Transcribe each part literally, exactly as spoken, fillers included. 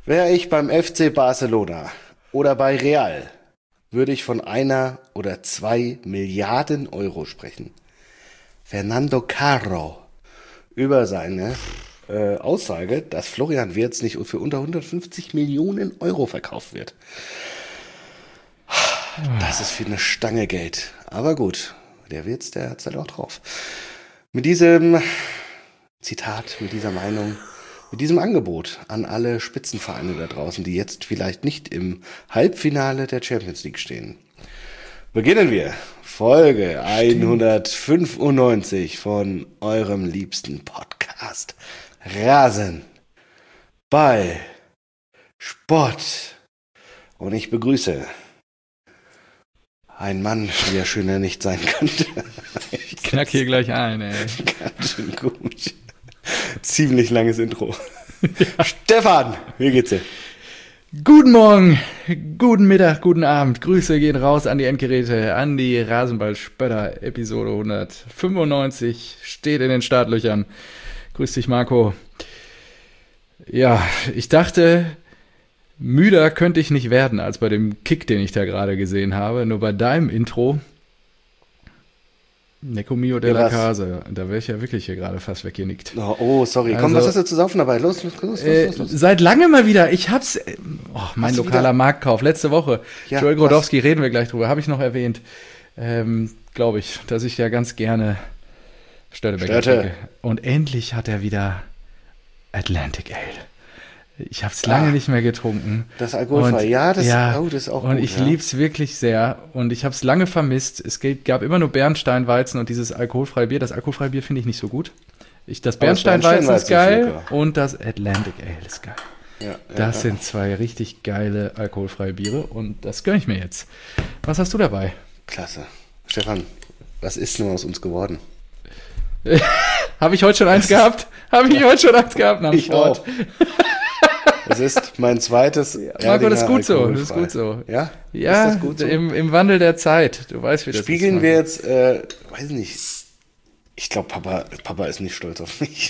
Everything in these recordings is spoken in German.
Wäre ich beim F C Barcelona oder bei Real, würde ich von einer oder zwei Milliarden Euro sprechen. Fernando Caro über seine äh, Aussage, dass Florian Wirtz nicht für unter hundertfünfzig Millionen Euro verkauft wird. Das ist für eine Stange Geld. Aber gut, der Wirtz, der hat's halt auch drauf. Mit diesem Zitat, mit dieser Meinung, mit diesem Angebot an alle Spitzenvereine da draußen, die jetzt vielleicht nicht im Halbfinale der Champions League stehen, beginnen wir Folge hundertfünfundneunzig von eurem liebsten Podcast Rasen, Ball, Sport. Und ich begrüße einen Mann, wie er schöner nicht sein könnte. Ich knack hier gleich ein, ey. Ganz schön gut. Ziemlich langes Intro. Ja. Stefan, wie geht's dir? Guten Morgen, guten Mittag, guten Abend. Grüße gehen raus an die Endgeräte, an die Rasenball-Spötter. Episode hundertfünfundneunzig steht in den Startlöchern. Grüß dich, Marco. Ja, ich dachte, müder könnte ich nicht werden als bei dem Kick, den ich da gerade gesehen habe. Nur bei deinem Intro, Necco Mio della Casa, da wäre ich ja wirklich hier gerade fast weggenickt. Oh, oh sorry. Also, komm, was hast du zu saufen dabei? Los, los, los, äh, los, los. Seit langem mal wieder. Ich hab's, oh, mein Hast du lokaler wieder? Marktkauf, letzte Woche. Ja, Joel Grodowski, reden wir gleich drüber, habe ich noch erwähnt. Ähm, Glaube ich, dass ich ja ganz gerne Störtebecker trinke. Und endlich hat er wieder Atlantic Ale. Ich habe es lange Ah, nicht mehr getrunken. Das alkoholfrei, Und, ja, das, ja, oh, das ist auch und gut. ich ja. lieb's wirklich sehr. Und ich habe es lange vermisst. Es gab immer nur Bernsteinweizen und dieses alkoholfreie Bier. Das alkoholfreie Bier finde ich nicht so gut. Ich, das Aber das Bernsteinweizen ist Bernsteinweizen ist geil lecker. und das Atlantic Ale ist geil. Ja, ja, Das ja. sind zwei richtig geile alkoholfreie Biere und das gönne ich mir jetzt. Was hast du dabei? Klasse. Stefan, was ist nun aus uns geworden? Habe ich heute schon eins gehabt? Habe ich heute schon eins gehabt nach dem Ich Sport? auch. Es ist mein zweites Marco, das ist Erdinger gut so. Das ist alkoholfrei. gut so. Ja? Ja, ist das gut so? im, im Wandel der Zeit. Du weißt, wie das Spiegeln ist. wir Marco. jetzt, äh, weiß nicht, ich glaube, Papa, Papa ist nicht stolz auf mich.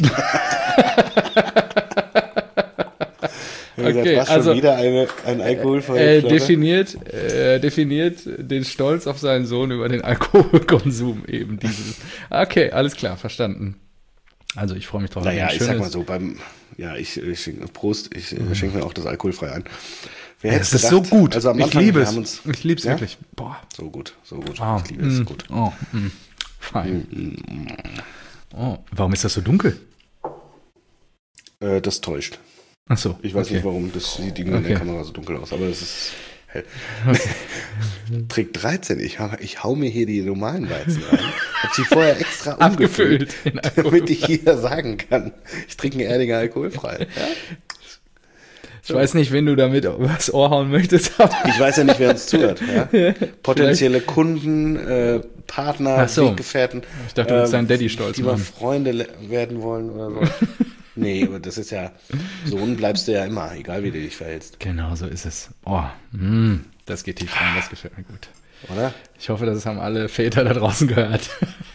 Okay, was also schon wieder eine, ein alkoholfreier äh, Plörre? definiert, äh, definiert den Stolz auf seinen Sohn über den Alkoholkonsum eben dieses. Okay, alles klar, verstanden. Also ich freue mich drauf. Naja, Ein ich sag schönes- mal so, beim, ja, ich, ich schenke, Prost, ich äh, schenke mir auch das alkoholfrei ein. Wer Ja, hätte das ist gedacht, so gut. Also am ich Anfang, liebe wir es. haben uns, Ich liebe es Ja? wirklich. Boah. so gut, so gut, Ah, ich liebe es, mm, gut. Oh, mm, fein. Oh, warum ist das so dunkel? Äh, das täuscht. Ach so. Ich weiß okay. nicht, warum, das sieht irgendwie in Okay. der Kamera so dunkel aus, aber das ist hell. Trick dreizehn, ich, hau- ich hau mir hier die normalen Weizen rein. Hab sie vorher extra umgefüllt, Abgefüllt in Alkohol. damit ich hier sagen kann, ich trinke einen Erdinger alkoholfrei. Ja? Ich weiß nicht, wen du damit übers Ohr hauen möchtest, aber Ich weiß ja nicht, wer uns zuhört. Ja? Potenzielle Kunden, äh, Partner, Ach so. Weggefährten. Ich dachte, du willst äh, deinen Daddy stolz Die mal machen. Freunde le- werden wollen oder so. Nee, aber das ist ja, Sohn bleibst du ja immer, egal wie du dich verhältst, genau so ist es. Oh, mm, das geht tief rein, das gefällt mir gut. oder? Ich hoffe, das haben alle Väter da draußen gehört.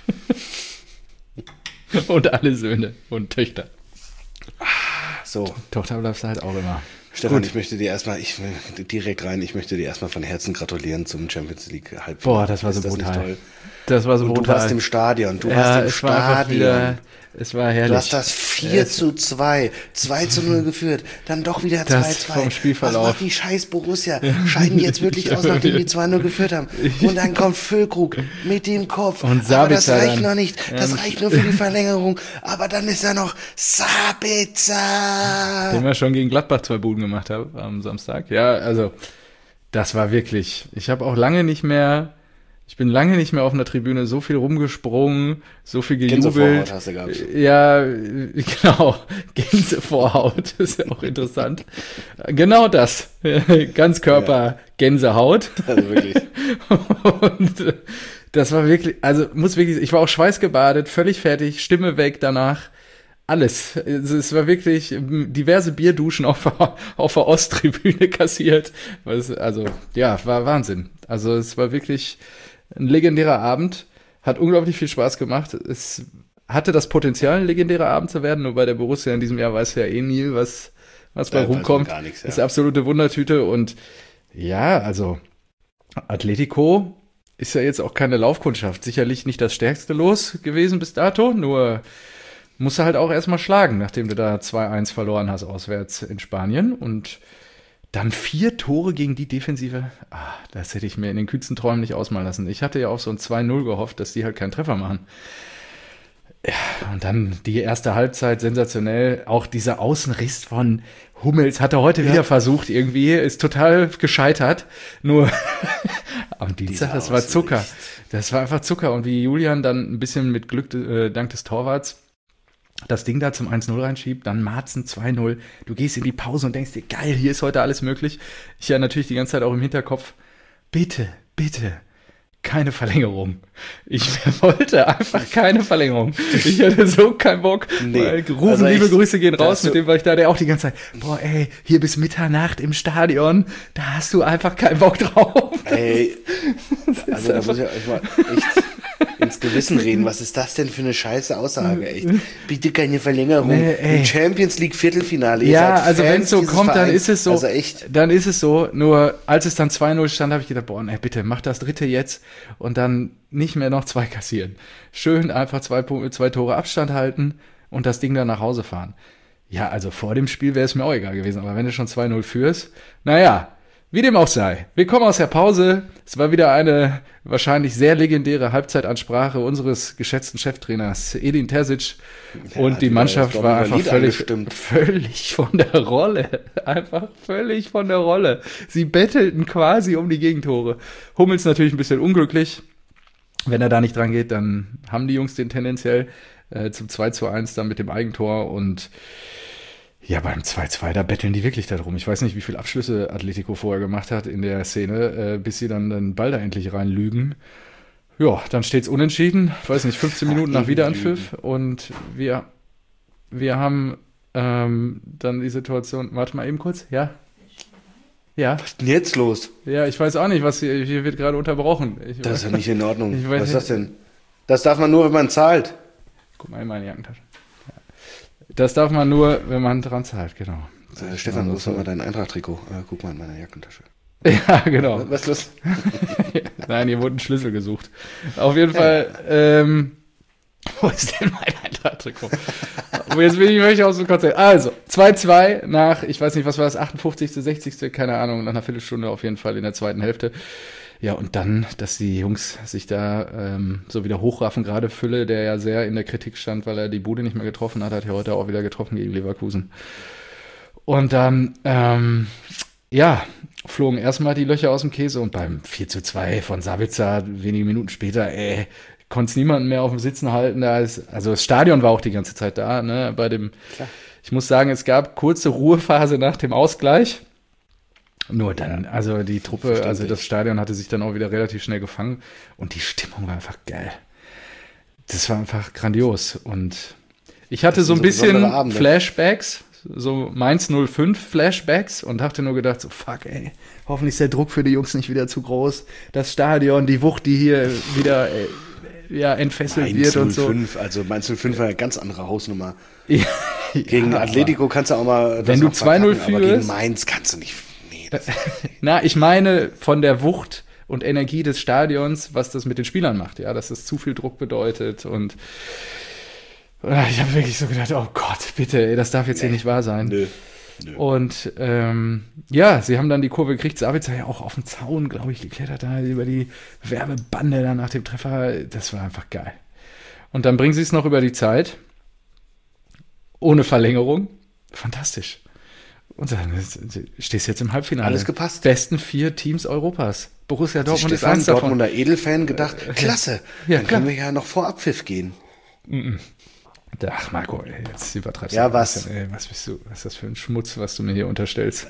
Und alle Söhne und Töchter. So, Tochter bleibst du halt auch immer. Stefan, Gut. ich möchte dir erstmal, ich will direkt rein, ich möchte dir erstmal von Herzen gratulieren zum Champions League Halbfinale. Boah, das war so Ist das nicht brutal. toll? Das war so Und du brutal. warst im Stadion, du ja, warst im es war einfach Stadion. wieder, es war herrlich. Du hast das vier Es- zu zwei, zwei zu null geführt, dann doch wieder zwei Das zwei. vom Spielverlauf. Was macht die scheiß Borussia? Scheiden die jetzt wirklich aus, nachdem die zwei null geführt haben. Und dann kommt Füllkrug mit dem Kopf. Und aber das Sabitzer reicht dann. noch nicht. Das Ja. reicht nur für die Verlängerung. Aber dann ist da noch Sabitzer. Den wir schon gegen Gladbach zwei Buden gemacht haben am Samstag. Ja, also das war wirklich, ich habe auch lange nicht mehr, ich bin lange nicht mehr auf einer Tribüne so viel rumgesprungen, so viel Gänsevorhaut gejubelt. hast du gehabt. Ja, genau, Gänsevorhaut, ist ja auch interessant. Genau das, Ganzkörper Gänsehaut. Also wirklich. Und das war wirklich, also muss wirklich, ich war auch schweißgebadet, völlig fertig, Stimme weg danach. Alles. Es es war wirklich diverse Bierduschen auf, der- auf der Osttribüne kassiert. Was, also, ja, war Wahnsinn. Also, es war wirklich ein legendärer Abend. Hat unglaublich viel Spaß gemacht. Es hatte das Potenzial, ein legendärer Abend zu werden. Nur bei der Borussia in diesem Jahr weiß ja eh nie, was, was bei Da weiß man rumkommt. gar nichts, ja. Ist eine absolute Wundertüte. Und ja, also Atletico ist ja jetzt auch keine Laufkundschaft. Sicherlich nicht das stärkste Los gewesen bis dato, nur musst du halt auch erstmal schlagen, nachdem du da zwei eins verloren hast auswärts in Spanien. Und dann vier Tore gegen die Defensive. Ah, das hätte ich mir in den kühnsten Träumen nicht ausmalen lassen. Ich hatte ja auf so ein zwei null gehofft, dass die halt keinen Treffer machen. Ja, und dann die erste Halbzeit sensationell. Auch dieser Außenriss von Hummels hat er heute ja. wieder versucht irgendwie. Ist total gescheitert. Nur am Dienstag, das war Zucker. Das war einfach Zucker. Und wie Julian dann ein bisschen mit Glück äh, dank des Torwarts das Ding da zum eins null reinschiebt, dann Marzen zwei null. Du gehst in die Pause und denkst dir, geil, hier ist heute alles möglich. Ich ja natürlich die ganze Zeit auch im Hinterkopf, bitte, bitte, keine Verlängerung. Ich wollte einfach keine Verlängerung. Ich hatte so keinen Bock. Nee. Weil Ruben, also liebe Grüße gehen raus, mit dem war ich da, der auch die ganze Zeit, boah ey, hier bis Mitternacht im Stadion, da hast du einfach keinen Bock drauf. Ey, also da muss ich euch mal echt ins Gewissen reden. Was ist das denn für eine scheiße Aussage, echt? Bitte keine Verlängerung. Nee, ey. Champions League Viertelfinale. Ja, also wenn es so kommt, Vereins, dann ist es so. Also echt. Dann ist es so. Nur als es dann zwei null stand, habe ich gedacht, boah, nee, bitte, mach das dritte jetzt und dann nicht mehr noch zwei kassieren. Schön einfach zwei, zwei Tore Abstand halten und das Ding dann nach Hause fahren. Ja, also vor dem Spiel wäre es mir auch egal gewesen. Aber wenn du schon zwei null führst, naja, wie dem auch sei. Wir kommen aus der Pause. Es war wieder eine wahrscheinlich sehr legendäre Halbzeitansprache unseres geschätzten Cheftrainers Edin Terzic. Ja, und die Mannschaft war einfach völlig, völlig von der Rolle. Einfach völlig von der Rolle. Sie bettelten quasi um die Gegentore. Hummels natürlich ein bisschen unglücklich. Wenn er da nicht dran geht, dann haben die Jungs den tendenziell äh, zum zwei zu eins dann mit dem Eigentor. Und ja, beim zwei zwei, da betteln die wirklich darum. Ich weiß nicht, wie viele Abschlüsse Atletico vorher gemacht hat in der Szene, äh, bis sie dann den Ball da endlich reinlügen. Ja, dann steht's unentschieden. Ich weiß nicht, fünfzehn Minuten nach Wiederanpfiff. Und wir, wir haben ähm, dann die Situation, warte mal eben kurz, ja? Ja. Was ist denn jetzt los? Ja, ich weiß auch nicht, was hier, hier wird gerade unterbrochen. Ich das ist ja nicht in Ordnung. Ich weiß was ist nicht. das denn? Das darf man nur, wenn man zahlt. Guck mal in meine Jackentasche. Das darf man nur, wenn man dran zahlt, genau. Äh, Stefan, wo ist mal dein Eintracht-Trikot? Äh, guck mal in meiner Jackentasche. Ja, genau. Was ist los? Nein, hier wurde ein Schlüssel gesucht. Auf jeden Fall, ähm, wo ist denn mein Eintracht-Trikot? Jetzt bin ich wirklich aus dem Konzept. Also, zwei zwei nach, ich weiß nicht, was war das, achtundfünfzigste, sechzigste, keine Ahnung, nach einer Viertelstunde auf jeden Fall in der zweiten Hälfte. Ja, und dann, dass die Jungs sich da ähm, so wieder hochraffen, gerade Fülle, der ja sehr in der Kritik stand, weil er die Bude nicht mehr getroffen hat, hat er heute auch wieder getroffen gegen Leverkusen. Und dann, ähm, ja, flogen erstmal die Löcher aus dem Käse und beim vier zu zwei von Sabitzer, wenige Minuten später, ey, konnte es niemanden mehr auf dem Sitzen halten. Da ist, also das Stadion war auch die ganze Zeit da, ne, bei dem, Klar. Ich muss sagen, es gab kurze Ruhephase nach dem Ausgleich. Nur dann, also die Truppe, also das Stadion hatte sich dann auch wieder relativ schnell gefangen und die Stimmung war einfach geil. Das war einfach grandios und ich hatte so ein so bisschen Flashbacks, so Mainz null fünf Flashbacks und hatte nur gedacht, so fuck ey, hoffentlich ist der Druck für die Jungs nicht wieder zu groß. Das Stadion, die Wucht, die hier wieder äh, ja, entfesselt Mainz wird und so. null fünf, also Mainz null fünf war eine ganz andere Hausnummer. Ja, gegen ja, Atletico kannst du auch mal wenn du zwei null führst, aber gegen Mainz kannst du nicht. Na, ich meine von der Wucht und Energie des Stadions, was das mit den Spielern macht, ja, dass es zu viel Druck bedeutet und ich habe wirklich so gedacht, oh Gott, bitte, ey, das darf jetzt nee. hier nicht wahr sein. Nö. Nö. Und ähm, ja, sie haben dann die Kurve gekriegt, Sabitzer ja auch auf den Zaun, glaube ich, geklettert da über die Werbebande dann nach dem Treffer, das war einfach geil. Und dann bringen sie es noch über die Zeit, ohne Verlängerung, fantastisch. Und dann stehst du jetzt im Halbfinale. Alles gepasst. Besten vier Teams Europas. Borussia Dortmund ist eins davon. Dortmunder Edelfan gedacht, klasse, ja, dann klar. können wir ja noch vor Abpfiff gehen. Ach Marco, ey, jetzt übertreibst ja, du. Was? Bisschen, ey, was bist du, was ist das für ein Schmutz, was du mir hier unterstellst?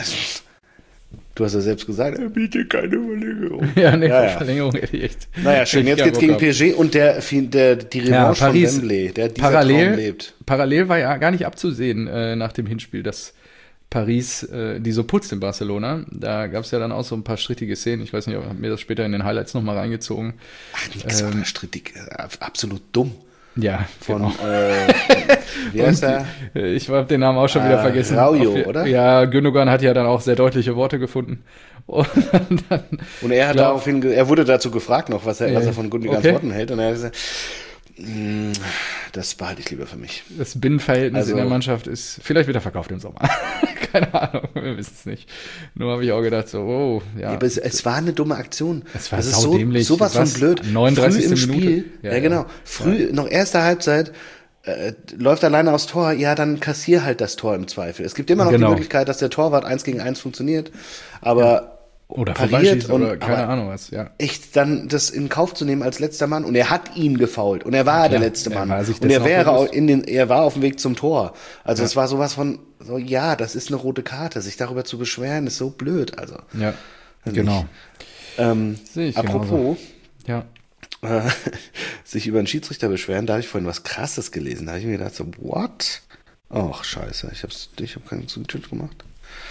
Du hast ja selbst gesagt, er bietet keine Verlängerung. Ja, nee, ja, ja. Verlängerung hätte ich echt. Naja, schön, jetzt geht's gegen P S G und der, der, die Revanche ja, Paris, von Wembley, der dieser parallel, Traum lebt. Parallel war ja gar nicht abzusehen äh, nach dem Hinspiel, dass Paris, äh, die so putzt in Barcelona. Da gab es ja dann auch so ein paar strittige Szenen. Ich weiß nicht, ich habe mir das später in den Highlights nochmal reingezogen. Ach, nix ähm, war strittig. Absolut dumm. Ja, von, genau. äh, wie heißt er? Ich habe den Namen auch schon wieder Äh, vergessen. Raujo, Auf- oder? Ja, Gündogan hat ja dann auch sehr deutliche Worte gefunden. Und, dann, Und er hat glaub- daraufhin, ge- er wurde dazu gefragt noch, was er, Ja, was er von Gündigans okay. Worten hält. Und er hat gesagt, "Mm, das behalte ich lieber für mich. Das Binnenverhältnis Also- in der Mannschaft ist vielleicht wieder verkauft im Sommer. Keine Ahnung, wir wissen es nicht. Nur habe ich auch gedacht, so, oh, ja. Ja, aber es, es war eine dumme Aktion. Es war das ist so, saudämlich. sowas von Was? blöd. neununddreißigste Früh im Minute. Spiel, Ja, ja, ja. genau, früh, noch erste Halbzeit, äh, läuft alleine aufs Tor, ja, dann kassier halt das Tor im Zweifel. Es gibt immer noch Genau. die Möglichkeit, dass der Torwart eins gegen eins funktioniert, aber Oder pariert vorbeischießen und oder keine aber Ahnung was, ja. echt dann das in Kauf zu nehmen als letzter Mann, und er hat ihn gefault und er war Ja, der klar. letzte Er Mann war sich und er dessen auch wäre auch bewusst. in den er war auf dem Weg zum Tor. Also Ja. es war sowas von so, ja, das ist eine rote Karte, sich darüber zu beschweren ist so blöd, also Ja, Nicht. genau. ähm, Sehe ich apropos Ja. äh, sich über einen Schiedsrichter beschweren, da habe ich vorhin was Krasses gelesen. Da habe ich mir gedacht, so, what? Ach, scheiße, ich habe ich hab keinen Tweet gemacht.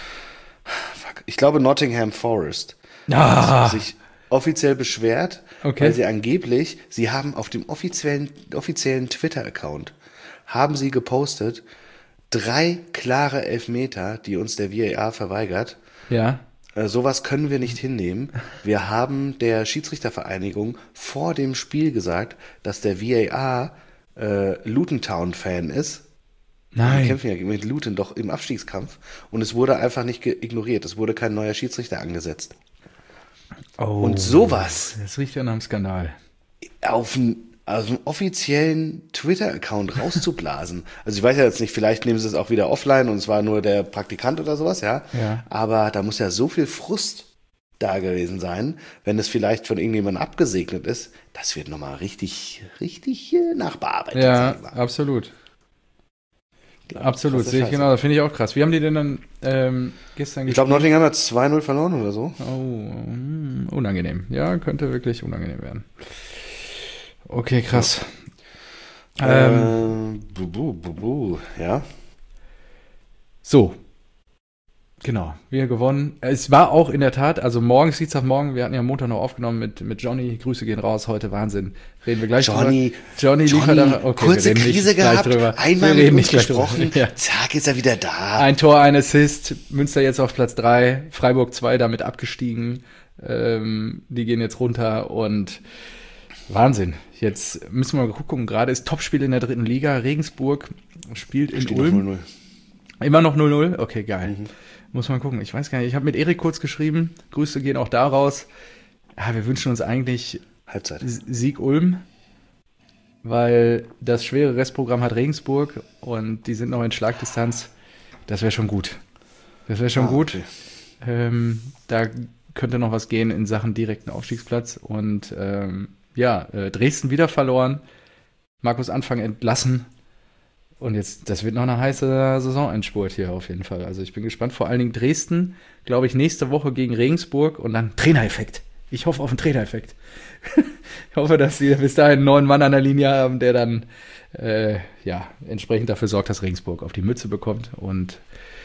Fuck. Ich glaube, Nottingham Forest Ah, sich offiziell beschwert, Okay. weil sie angeblich, sie haben auf dem offiziellen, offiziellen Twitter-Account, haben sie gepostet, drei klare Elfmeter, die uns der V A R verweigert. ja. Äh, sowas können wir nicht hinnehmen. Wir haben der Schiedsrichtervereinigung vor dem Spiel gesagt, dass der V A R äh, Luton Town-Fan ist. Wir Nein. kämpfen ja mit Luton doch im Abstiegskampf. Und es wurde einfach nicht ge- ignoriert. Es wurde kein neuer Schiedsrichter angesetzt. Oh, Und sowas Das riecht ja nach einem Skandal. auf einen, auf einen offiziellen Twitter-Account rauszublasen. Also ich weiß ja jetzt nicht, vielleicht nehmen sie es auch wieder offline und es war nur der Praktikant oder sowas, ja. Ja. Aber da muss ja so viel Frust da gewesen sein, wenn es vielleicht von irgendjemandem abgesegnet ist. Das wird nochmal richtig, richtig äh, nachbearbeitet. Ja, sag ich mal. absolut. Absolut, krasse sehe ich Scheiße. genau. Das finde ich auch krass. Wie haben die denn dann ähm, gestern Ich glaube, Nottingham hat zwei null verloren oder so. Oh, mm, unangenehm. Ja, könnte wirklich unangenehm werden. Okay, krass. Ähm, Ähm, bubu, bubu, ja. so. Genau, wir gewonnen. Es war auch in der Tat, also morgens, Dienstagmorgen, wir hatten ja Montag noch aufgenommen mit, mit Johnny. Grüße gehen raus, heute Wahnsinn. Reden wir gleich Johnny, drüber. Johnny, Johnny, liefert da, okay, kurze wir reden nicht Krise gleich gehabt, drüber. einmal wir mit reden uns nicht gleich gesprochen, drüber. Ja. zack, ist er wieder da. Ein Tor, ein Assist, Münster jetzt auf Platz drei, Freiburg zwei damit abgestiegen. Ähm, die gehen jetzt runter und Wahnsinn. Jetzt müssen wir mal gucken, gerade ist Topspiel in der dritten Liga. Regensburg spielt in Steht noch Ulm. null null. Immer noch null null? Okay, geil. Mhm. Muss man gucken. Ich weiß gar nicht, ich habe mit Erik kurz geschrieben. Grüße gehen auch da raus. Ja, wir wünschen uns eigentlich Halbzeit. S- Sieg Ulm, weil das schwere Restprogramm hat Regensburg und die sind noch in Schlagdistanz. Das wäre schon gut. Das wäre schon Ah, gut. okay. Ähm, da könnte noch was gehen in Sachen direkten Aufstiegsplatz. Und ähm, ja, äh, Dresden wieder verloren. Markus Anfang entlassen. Und jetzt, das wird noch eine heiße Saisonendspurt hier auf jeden Fall. Also ich bin gespannt. Vor allen Dingen Dresden, glaube ich, nächste Woche gegen Regensburg und dann Trainereffekt. Ich hoffe auf einen Trainereffekt. Ich hoffe, dass sie bis dahin einen neuen Mann an der Linie haben, der dann äh, ja entsprechend dafür sorgt, dass Regensburg auf die Mütze bekommt und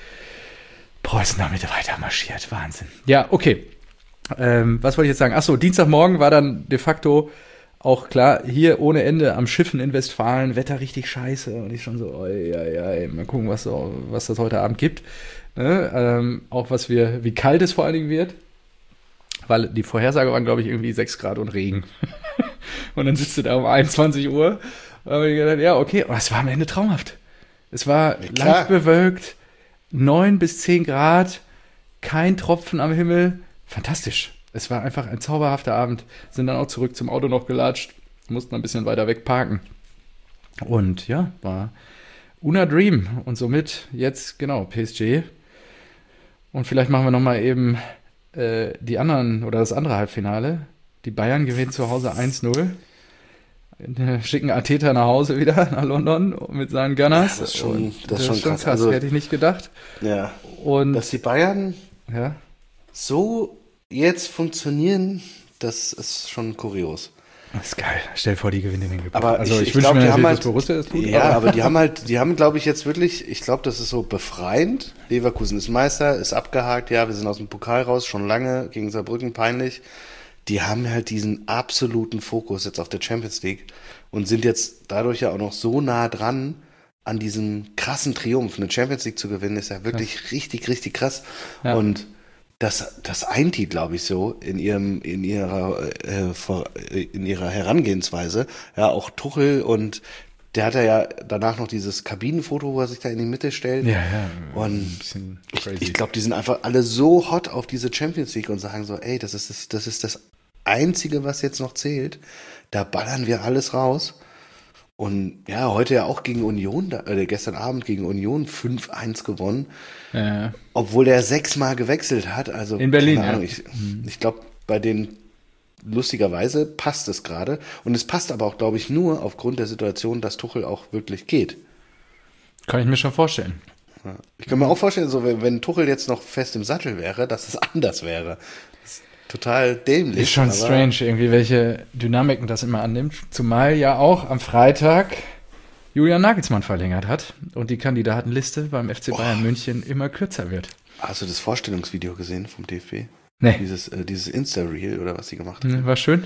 Preußen damit weiter marschiert. Wahnsinn. Ja, okay. Ähm, was wollte ich jetzt sagen? Achso, Dienstagmorgen war dann de facto auch klar, hier ohne Ende am Schiffen in Westfalen, Wetter richtig scheiße. Und ich schon so, oi, oi, oi, mal gucken, was, so, was das heute Abend gibt. Ne? Ähm, auch was wir, wie kalt es vor allen Dingen wird. Weil die Vorhersage waren, glaube ich, irgendwie sechs Grad und Regen. Und dann sitzt du da um einundzwanzig Uhr. Und hab ich gedacht, ja, okay, aber es war am Ende traumhaft. Es war Ja, klar. leicht bewölkt, neun bis zehn Grad, kein Tropfen am Himmel. Fantastisch. Es war einfach ein zauberhafter Abend. Sind dann auch zurück zum Auto noch gelatscht, mussten ein bisschen weiter weg parken. Und ja, war Una Dream. Und somit jetzt, genau, P S G. Und vielleicht machen wir nochmal eben äh, die anderen oder das andere Halbfinale. Die Bayern gewinnen zu Hause eins null. Äh, Schicken Arteta nach Hause wieder, nach London mit seinen Gunners. Das ist schon- Und das ist schon krass. krass. Also- Hätte ich nicht gedacht. Ja. Und Dass die Bayern ja, so jetzt funktionieren, das ist schon kurios. das ist geil. Stell dir vor, die gewinnen den Gepäck. Aber also ich, ich, ich wünsche glaube, mir die haben natürlich, halt, dass Borussia es tut. ja, aber die haben halt, die haben, glaube ich, jetzt wirklich, ich glaube, das ist so befreiend. Leverkusen ist Meister, ist abgehakt, ja, wir sind aus dem Pokal raus, schon lange, gegen Saarbrücken peinlich. die haben halt diesen absoluten Fokus jetzt auf der Champions League und sind jetzt dadurch ja auch noch so nah dran an diesem krassen Triumph. Eine Champions League zu gewinnen, ist ja wirklich krass. richtig, richtig krass. Ja. Und das, das eint die, glaube ich, so in ihrem, in ihrer, äh, in ihrer Herangehensweise. Ja, auch Tuchel, und der hat ja danach noch dieses Kabinenfoto, wo er sich da in die Mitte stellt. Ja, ja. Und ein bisschen crazy. Ich, ich glaube, die sind einfach alle so hot auf diese Champions League und sagen so, ey, das ist das, das ist das Einzige, was jetzt noch zählt. Da ballern wir alles raus. Und ja, heute ja auch gegen Union, äh, gestern Abend gegen Union fünf eins gewonnen. Ja. Obwohl der sechsmal gewechselt hat. Also, in Berlin, keine Ahnung, ja. Ich, ich glaube, bei den lustigerweise passt es gerade. Und es passt aber auch, glaube ich, nur aufgrund der Situation, dass Tuchel auch wirklich geht. Kann ich mir schon vorstellen. Ja. Ich kann mir auch vorstellen, so wenn, wenn Tuchel jetzt noch fest im Sattel wäre, dass es anders wäre. Total dämlich. Ist schon strange, irgendwie, welche Dynamiken das immer annimmt. Zumal ja auch am Freitag Julian Nagelsmann verlängert hat und die Kandidatenliste beim F C Bayern oh. München immer kürzer wird. Hast du das Vorstellungsvideo gesehen vom D F B? Nee. Dieses, äh, dieses Insta-Reel oder was sie gemacht haben. War schön.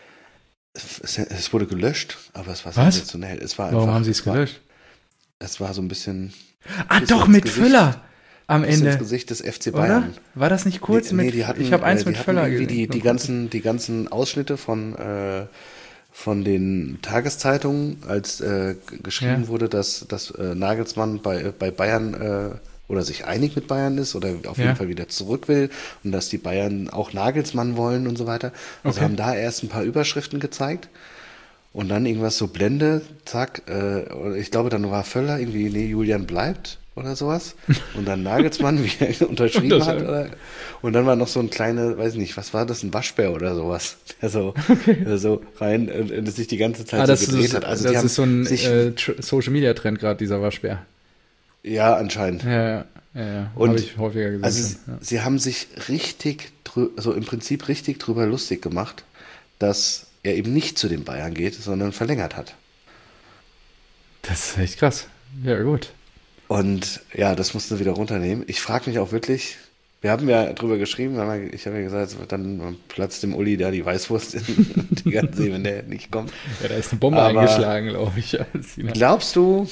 Es, es wurde gelöscht, aber es war sensationell. Es war Warum einfach, haben sie es gelöscht? War, es war so ein bisschen... Ah, bisschen doch, mit Gesicht, Füller! Am Ende. Das Gesicht des F C Bayern. Oder? War das nicht kurz nee, mit? Nee, die hatten, ich habe eins äh, mit Völler gesehen. Die, die, ganzen, die ganzen Ausschnitte von, äh, von den Tageszeitungen, als äh, geschrieben ja. wurde, dass, dass äh, Nagelsmann bei, bei Bayern äh, oder sich einig mit Bayern ist oder auf jeden ja. Fall wieder zurück will und dass die Bayern auch Nagelsmann wollen und so weiter. Also okay. haben da erst ein paar Überschriften gezeigt. Und dann irgendwas so Blende, zack, äh, ich glaube, dann war Völler irgendwie, nee, Julian bleibt oder sowas. Und dann Nagelsmann, wie er unterschrieben hat. Oder? Und dann war noch so ein kleiner, weiß nicht, was war das, ein Waschbär oder sowas, der so, okay. der so rein und, und sich die ganze Zeit ah, so gedreht ist, hat. Also das die ist so ein sich, äh, Social-Media-Trend gerade, dieser Waschbär. Ja, anscheinend. Ja, ja, ja, ja. Und habe ich häufiger gesehen. Also ja. sie haben sich richtig, also im Prinzip richtig drüber lustig gemacht, dass er eben nicht zu den Bayern geht, sondern verlängert hat. Das ist echt krass. Ja, gut. Und ja, das mussten sie wieder runternehmen. Ich frage mich auch wirklich, wir haben ja drüber geschrieben, ich habe ja gesagt, dann platzt dem Uli da die Weißwurst in die ganze, wenn der nicht kommt. Ja, da ist eine Bombe Aber eingeschlagen, glaube ich. Glaubst du,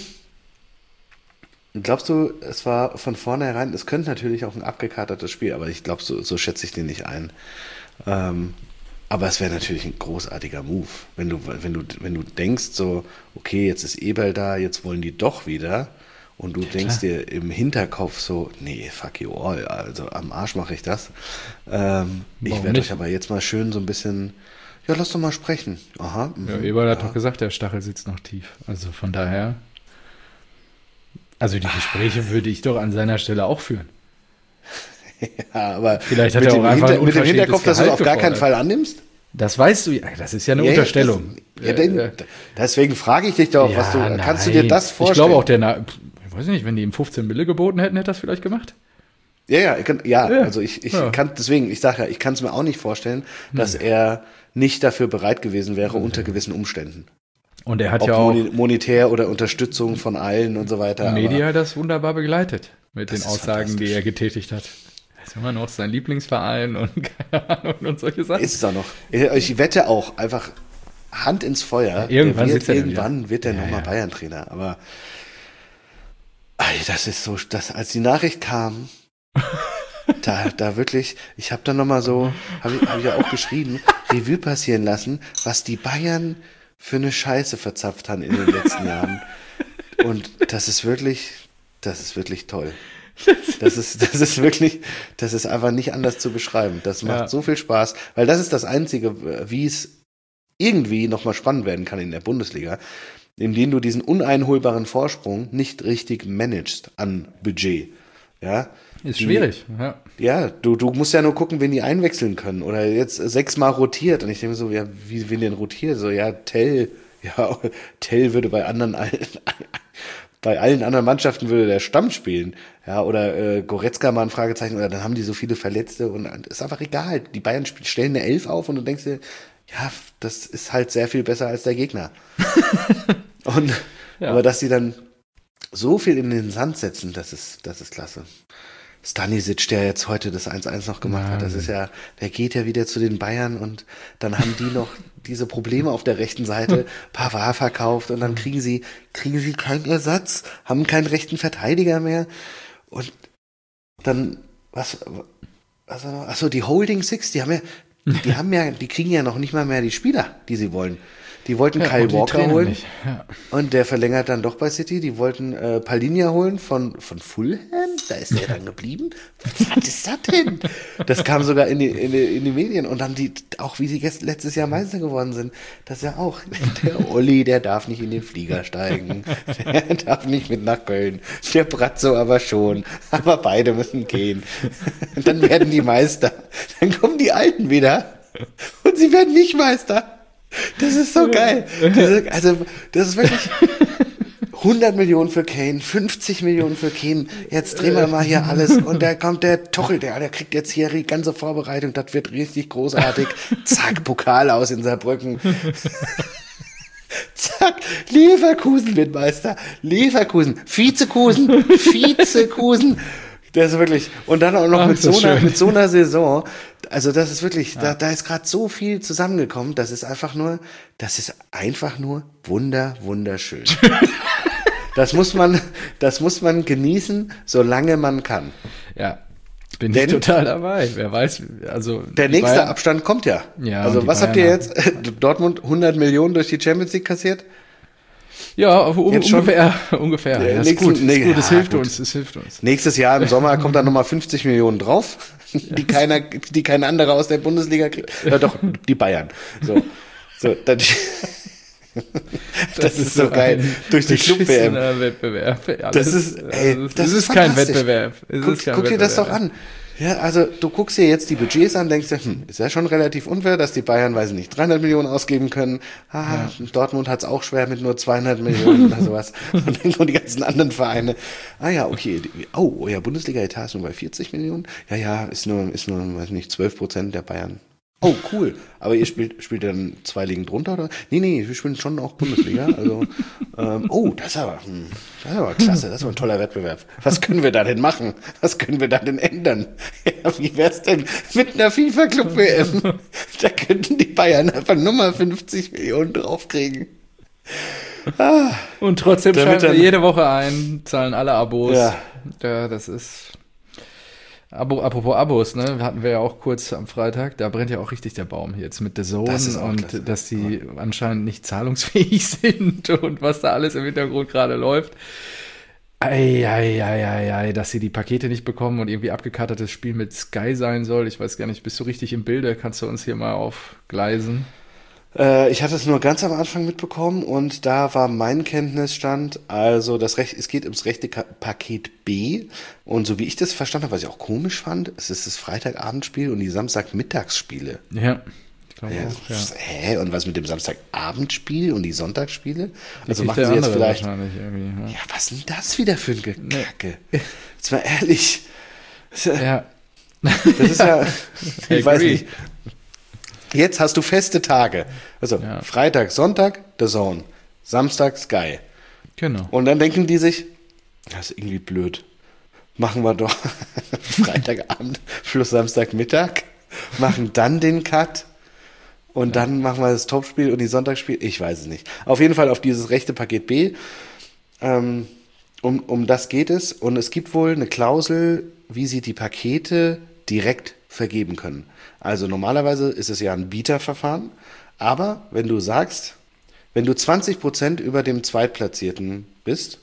glaubst du, es war von vornherein, es könnte natürlich auch ein abgekatertes Spiel, aber ich glaube, so, so schätze ich den nicht ein. Ähm, Aber es wäre natürlich ein großartiger Move, wenn du, wenn du, wenn du denkst so, okay, jetzt ist Eberl da, jetzt wollen die doch wieder, und du ja, denkst klar. dir im Hinterkopf so, nee, fuck you all, also am Arsch mache ich das. Ähm, ich werde euch aber jetzt mal schön so ein bisschen, ja, lass doch mal sprechen. Aha. Ja, Eberl ja. hat doch gesagt, der Stachel sitzt noch tief. Also von daher, also die Gespräche würde ich doch an seiner Stelle auch führen. Ja, aber vielleicht hat er auch einfach Hinter, mit dem Hinterkopf, dass du es auf gar keinen Fall annimmst? Das weißt du ja, das ist ja eine ja, Unterstellung. Das, ja, denn, deswegen frage ich dich doch, ja, was du, nein. kannst du dir das vorstellen? Ich glaube auch, der, ich weiß nicht, wenn die ihm fünfzehn Mille geboten hätten, hätte das vielleicht gemacht? Ja, ja, ich kann, ja, ja, also ich, ich ja. kann, deswegen, ich sage ja, ich kann es mir auch nicht vorstellen, dass hm. er nicht dafür bereit gewesen wäre, hm. unter gewissen Umständen. Und er hat Ob ja auch monetär oder Unterstützung von allen und so weiter. Media hat das wunderbar begleitet mit den Aussagen, die er getätigt hat. Das ist immer noch sein Lieblingsverein und keine Ahnung und solche Sachen. Ist es auch noch. Ich wette auch, einfach Hand ins Feuer. Ja, irgendwann wird, sitzt er irgendwann ja. wird er ja, nochmal ja. Bayern-Trainer. Aber das ist so, das, als die Nachricht kam, da, da wirklich, ich habe dann nochmal so, habe ich, hab ich ja auch geschrieben, Revue passieren lassen, was die Bayern für eine Scheiße verzapft haben in den letzten Jahren. Und das ist wirklich, das ist wirklich toll. Das ist, das ist wirklich, das ist einfach nicht anders zu beschreiben. Das macht ja. so viel Spaß, weil das ist das Einzige, wie es irgendwie nochmal spannend werden kann in der Bundesliga, indem du diesen uneinholbaren Vorsprung nicht richtig managst an Budget. Ja. Ist die, schwierig, ja. Ja, du, du musst ja nur gucken, wen die einwechseln können. Oder jetzt sechsmal rotiert. Und ich denke so, ja, wie, wen denn rotiert? So, ja, Tell, ja, Tell würde bei anderen bei allen anderen Mannschaften würde der Stamm spielen. Ja, oder äh, Goretzka mal ein Fragezeichen, oder dann haben die so viele Verletzte und ist einfach egal. Die Bayern stellen eine Elf auf und du denkst dir, ja, das ist halt sehr viel besser als der Gegner. und ja. Aber dass sie dann so viel in den Sand setzen, das ist, das ist klasse. Stanisic, der jetzt heute das eins eins noch gemacht hat, das ist ja, der geht ja wieder zu den Bayern und dann haben die noch diese Probleme auf der rechten Seite, Pavard verkauft und dann kriegen sie, kriegen sie keinen Ersatz, haben keinen rechten Verteidiger mehr und dann, was, was war noch? Achso, die Holding Six, die haben ja, die haben ja, die kriegen ja noch nicht mal mehr die Spieler, die sie wollen. Die wollten ja, Kyle Walker holen ja. und der verlängert dann doch bei City. Die wollten äh, Palhinha holen von, von Fulham. Da ist der dann geblieben. Was ist das denn? Das kam sogar in die, in die, in die Medien. Und dann die, auch wie sie gest- letztes Jahr Meister geworden sind. Das ist ja auch, der Olli, der darf nicht in den Flieger steigen. Der darf nicht mit nach Köln. Der Brazzo aber schon. Aber beide müssen gehen. Und dann werden die Meister. Dann kommen die Alten wieder. Und sie werden nicht Meister. Das ist so geil. Diese, also, das ist wirklich hundert Millionen für Kane, fünfzig Millionen für Kane. Jetzt drehen wir mal hier alles. Und da kommt der Tuchel, der, der kriegt jetzt hier die ganze Vorbereitung. Das wird richtig großartig. Zack, Pokal aus in Saarbrücken. Zack, Leverkusen wird Meister. Leverkusen, Vizekusen, Vizekusen. Das ist wirklich, und dann auch noch Ach, mit, so einer, mit so einer Saison, also das ist wirklich, ja. da, da ist gerade so viel zusammengekommen, das ist einfach nur, das ist einfach nur wunder, wunderschön. Das muss man, das muss man genießen, solange man kann. Ja, bin ich Denn total dabei, wer weiß, also. Der nächste Bayern, Abstand kommt ja. ja also was Bayern habt ihr jetzt, Dortmund hundert Millionen durch die Champions League kassiert? Ja, um, ungefähr, ungefähr. Ja, ja, ist nächsten, gut, nee, ist gut, es ja, hilft gut. uns, es hilft uns. Nächstes Jahr im Sommer kommt dann nochmal fünfzig Millionen drauf, die keiner, die kein anderer aus der Bundesliga kriegt. Ja, doch, die Bayern. So, so, dann, das, das ist so geil. Durch die Club-W M. Wettbewerb. Ja, das, das ist, ey, das, das ist, ist kein Wettbewerb. Es guck ist kein guck dir Wettbewerb. das doch an. Ja, also du guckst dir jetzt die Budgets an, denkst dir, hm, ist ja schon relativ unfair, dass die Bayern, weiß ich nicht, dreihundert Millionen ausgeben können. Ah, ja. Dortmund hat's auch schwer mit nur zweihundert Millionen oder sowas. Und dann kommen die ganzen anderen Vereine. Ah ja, okay. Oh, ja, Bundesliga-Etat ist nur bei vierzig Millionen. Ja, ja, ist nur, ist nur, weiß ich nicht, zwölf Prozent der Bayern. Oh, cool. Aber ihr spielt, spielt ihr dann zwei Ligen drunter, oder? Nee, nee, wir spielen schon auch Bundesliga. Also, ähm, oh, das ist aber, hm, das ist aber klasse, das ist aber ein toller Wettbewerb. Was können wir da denn machen? Was können wir da denn ändern? Ja, wie wär's denn mit einer FIFA-Club-W M? Da könnten die Bayern einfach Nummer fünfzig Millionen draufkriegen. Ah, und trotzdem schalten wir jede Woche ein, zahlen alle Abos. Ja. Ja, das ist... Abo, apropos Abos, ne, hatten wir ja auch kurz am Freitag, da brennt ja auch richtig der Baum jetzt mit The Zone das und klasse. Dass die ja. anscheinend nicht zahlungsfähig sind und was da alles im Hintergrund gerade läuft. Ei, ei, ei, ei, ei, dass sie die Pakete nicht bekommen und irgendwie abgekartetes Spiel mit Sky sein soll. Ich weiß gar nicht, bist du richtig im Bilde? Kannst du uns hier mal aufgleisen? Äh, ich hatte es nur ganz am Anfang mitbekommen und da war mein Kenntnisstand, also das Recht, es geht ums rechte Ka- Paket B und so wie ich das verstanden habe, was ich auch komisch fand, es ist das Freitagabendspiel und die Samstagmittagsspiele. Ja, ich glaube ja, auch, ja. Hä? Und was mit dem Samstagabendspiel und die Sonntagsspiele? Die also machen sie jetzt vielleicht... Ja. ja, was ist denn das wieder für ein Gekacke? Nee. Jetzt mal ehrlich. Ja. Das ist ja... ich weiß nicht. Jetzt hast du feste Tage. Also ja. Freitag, Sonntag, The Zone. Samstag, Sky. Genau. Und dann denken die sich, das ist irgendwie blöd. Machen wir doch Freitagabend plus Samstagmittag. Machen dann den Cut. Und ja. dann machen wir das Topspiel und die Sonntagsspiel. Ich weiß es nicht. Auf jeden Fall auf dieses rechte Paket B. Ähm, um, um das geht es. Und es gibt wohl eine Klausel, wie sie die Pakete direkt vergeben können. Also normalerweise ist es ja ein Bieterverfahren, aber wenn du sagst, wenn du zwanzig Prozent über dem Zweitplatzierten bist,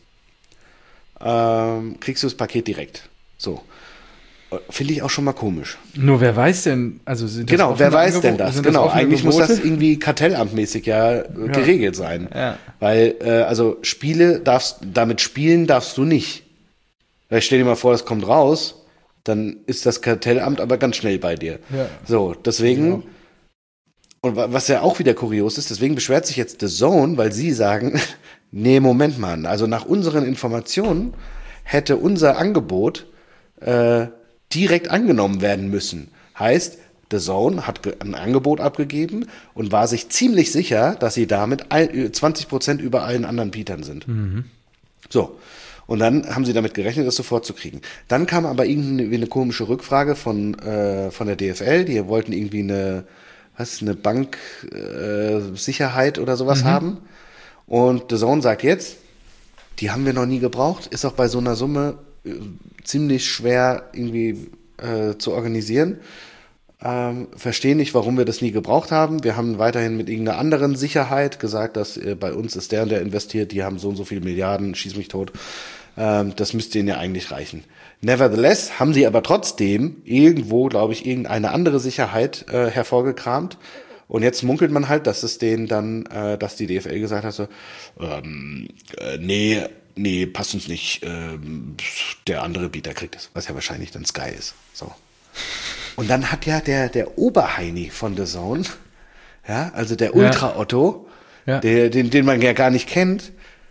ähm, kriegst du das Paket direkt. So. Finde ich auch schon mal komisch. Nur wer weiß denn, also sind das Genau, wer weiß Angebo- denn das? Genau, das eigentlich Gebote? muss das irgendwie kartellamtmäßig ja, äh, ja. geregelt sein. Ja. Weil, äh, also Spiele darfst, damit spielen darfst du nicht. Weil stell dir mal vor, das kommt raus, dann ist das Kartellamt aber ganz schnell bei dir. Ja. So, deswegen, und was ja auch wieder kurios ist, deswegen beschwert sich jetzt The Zone, weil sie sagen, nee, Moment mal, also nach unseren Informationen hätte unser Angebot äh, direkt angenommen werden müssen. Heißt, The Zone hat ein Angebot abgegeben und war sich ziemlich sicher, dass sie damit zwanzig Prozent über allen anderen Bietern sind. Mhm. So. Und dann haben sie damit gerechnet, das sofort zu kriegen. Dann kam aber irgendwie eine komische Rückfrage von, äh, von der D F L. Die wollten irgendwie eine, was, eine Banksicherheit äh, Sicherheit oder sowas mhm. haben. Und The Zone sagt jetzt, die haben wir noch nie gebraucht. Ist auch bei so einer Summe äh, ziemlich schwer irgendwie äh, zu organisieren. Ähm, verstehen nicht, warum wir das nie gebraucht haben. Wir haben weiterhin mit irgendeiner anderen Sicherheit gesagt, dass äh, bei uns ist der und der investiert, die haben so und so viele Milliarden, schieß mich tot. Ähm, das müsste ihnen ja eigentlich reichen. Nevertheless haben sie aber trotzdem irgendwo, glaube ich, irgendeine andere Sicherheit äh, hervorgekramt. Und jetzt munkelt man halt, dass es denen dann, äh, dass die D F L gesagt hat, so, ähm, äh, nee, nee, passt uns nicht, ähm, der andere Bieter kriegt es, was ja wahrscheinlich dann Sky ist. So. Und dann hat ja der, der Oberheini von The Zone, ja, also der Ultra-Otto, ja. der, den, den man ja gar nicht kennt,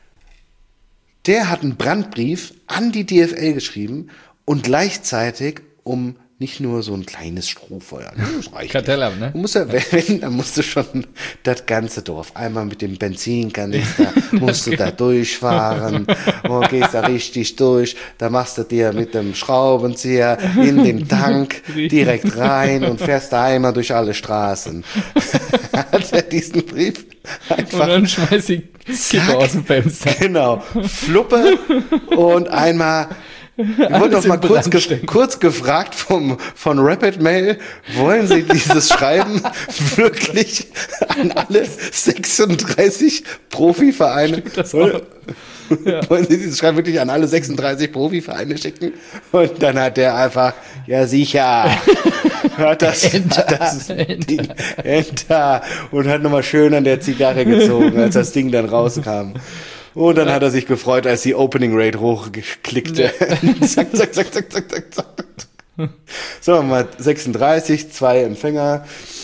der hat einen Brandbrief an die D F L geschrieben und gleichzeitig um nicht nur so ein kleines Strohfeuer. Ne? Das reicht Kartellamt, ne? Du musst ja, wenn, dann musst du schon das ganze Dorf einmal mit dem Benzinkanister, musst du da durchfahren und gehst da richtig durch. Da machst du dir mit dem Schraubenzieher in den Tank direkt rein und fährst da einmal durch alle Straßen. Hat er diesen Brief einfach. Und dann schmeißt die Kippe aus dem Fenster. Genau. Fluppe und einmal. Wir wurden noch mal kurz, ge- kurz gefragt vom, von Rapid Mail, wollen Sie dieses Schreiben wirklich an alle sechsunddreißig Profivereine, wollen, ja. wollen Sie dieses Schreiben wirklich an alle sechsunddreißig Profivereine schicken? Und dann hat der einfach, ja sicher, hat das, Enter, hat das Enter. Ding, Enter, und hat nochmal schön an der Zigarre gezogen, als das Ding dann rauskam. Und dann ja. hat er sich gefreut, als die Opening Rate hochklickte. Ja. zack, zack, zack, zack, zack, zack, zack. So, mal sechsunddreißig, zwei Empfänger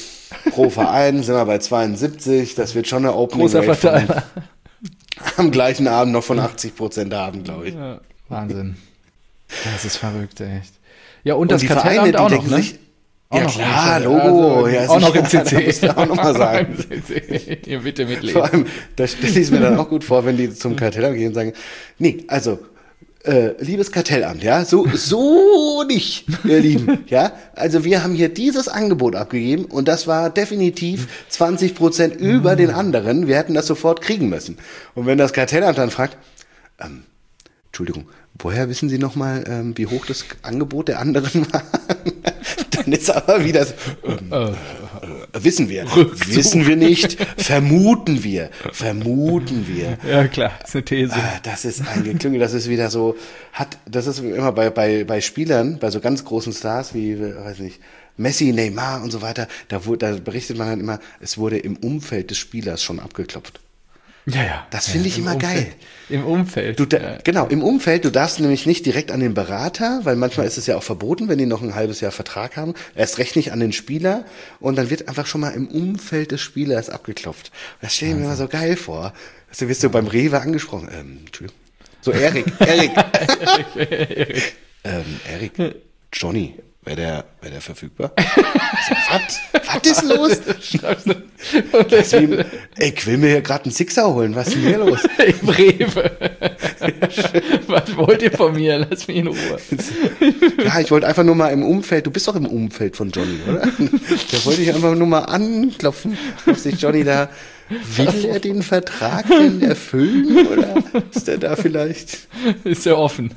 pro Verein, sind wir bei zweiundsiebzig. Das wird schon eine Opening Großer Rate Verteiler. Von, am gleichen Abend noch von achtzig Prozent haben, glaube ich. Ja. Wahnsinn. Das ist verrückt, echt. Ja, und, und das die Kartellamt Vereine, auch die noch, denken ne? sich, Auch ja noch klar, also, Logo. Ja, auch noch im sicher, C C. Das musst du auch noch mal sagen. Ihr bitte mitleben. Vor allem, da stelle ich es mir dann auch gut vor, wenn die zum Kartellamt gehen und sagen, nee, also, äh, liebes Kartellamt, ja, so, so nicht, ihr Lieben, ja. Also wir haben hier dieses Angebot abgegeben und das war definitiv zwanzig Prozent über den anderen. Wir hätten das sofort kriegen müssen. Und wenn das Kartellamt dann fragt, ähm, Entschuldigung, woher wissen Sie nochmal, ähm, wie hoch das Angebot der anderen war? Dann ist aber wieder so, ähm, äh, äh, wissen wir, Rückzug. wissen wir nicht, vermuten wir, vermuten wir. Ja klar, das ist eine These. Ah, das ist ein Geklüngel, das ist wieder so, hat, das ist immer bei, bei, bei Spielern, bei so ganz großen Stars wie, weiß nicht, Messi, Neymar und so weiter, da, wurde, da berichtet man dann immer, es wurde im Umfeld des Spielers schon abgeklopft. Ja, ja. Das finde ja, ich immer Umfeld. geil. Im Umfeld. Du da, ja. Genau, im Umfeld. Du darfst nämlich nicht direkt an den Berater, weil manchmal ist es ja auch verboten, wenn die noch ein halbes Jahr Vertrag haben. Erst recht nicht an den Spieler. Und dann wird einfach schon mal im Umfeld des Spielers abgeklopft. Das stelle ich mir immer so geil vor. Also wirst du beim Rewe angesprochen. Ähm, Entschuldigung. So, Erik, Erik. Erik. ähm, Erik, Johnny. Wäre der, wär der verfügbar? So, was? Was ist los? Das wie, ey, ich will mir hier gerade einen Sixer holen. Was ist denn hier los? Im Rewe. Was wollt ihr von mir? Lass mich in Ruhe. Ja, ich wollte einfach nur mal im Umfeld, du bist doch im Umfeld von Johnny, oder? Da wollte ich einfach nur mal anklopfen, ob sich Johnny da, will er den Vertrag denn erfüllen? Oder ist der da vielleicht? Ist er offen?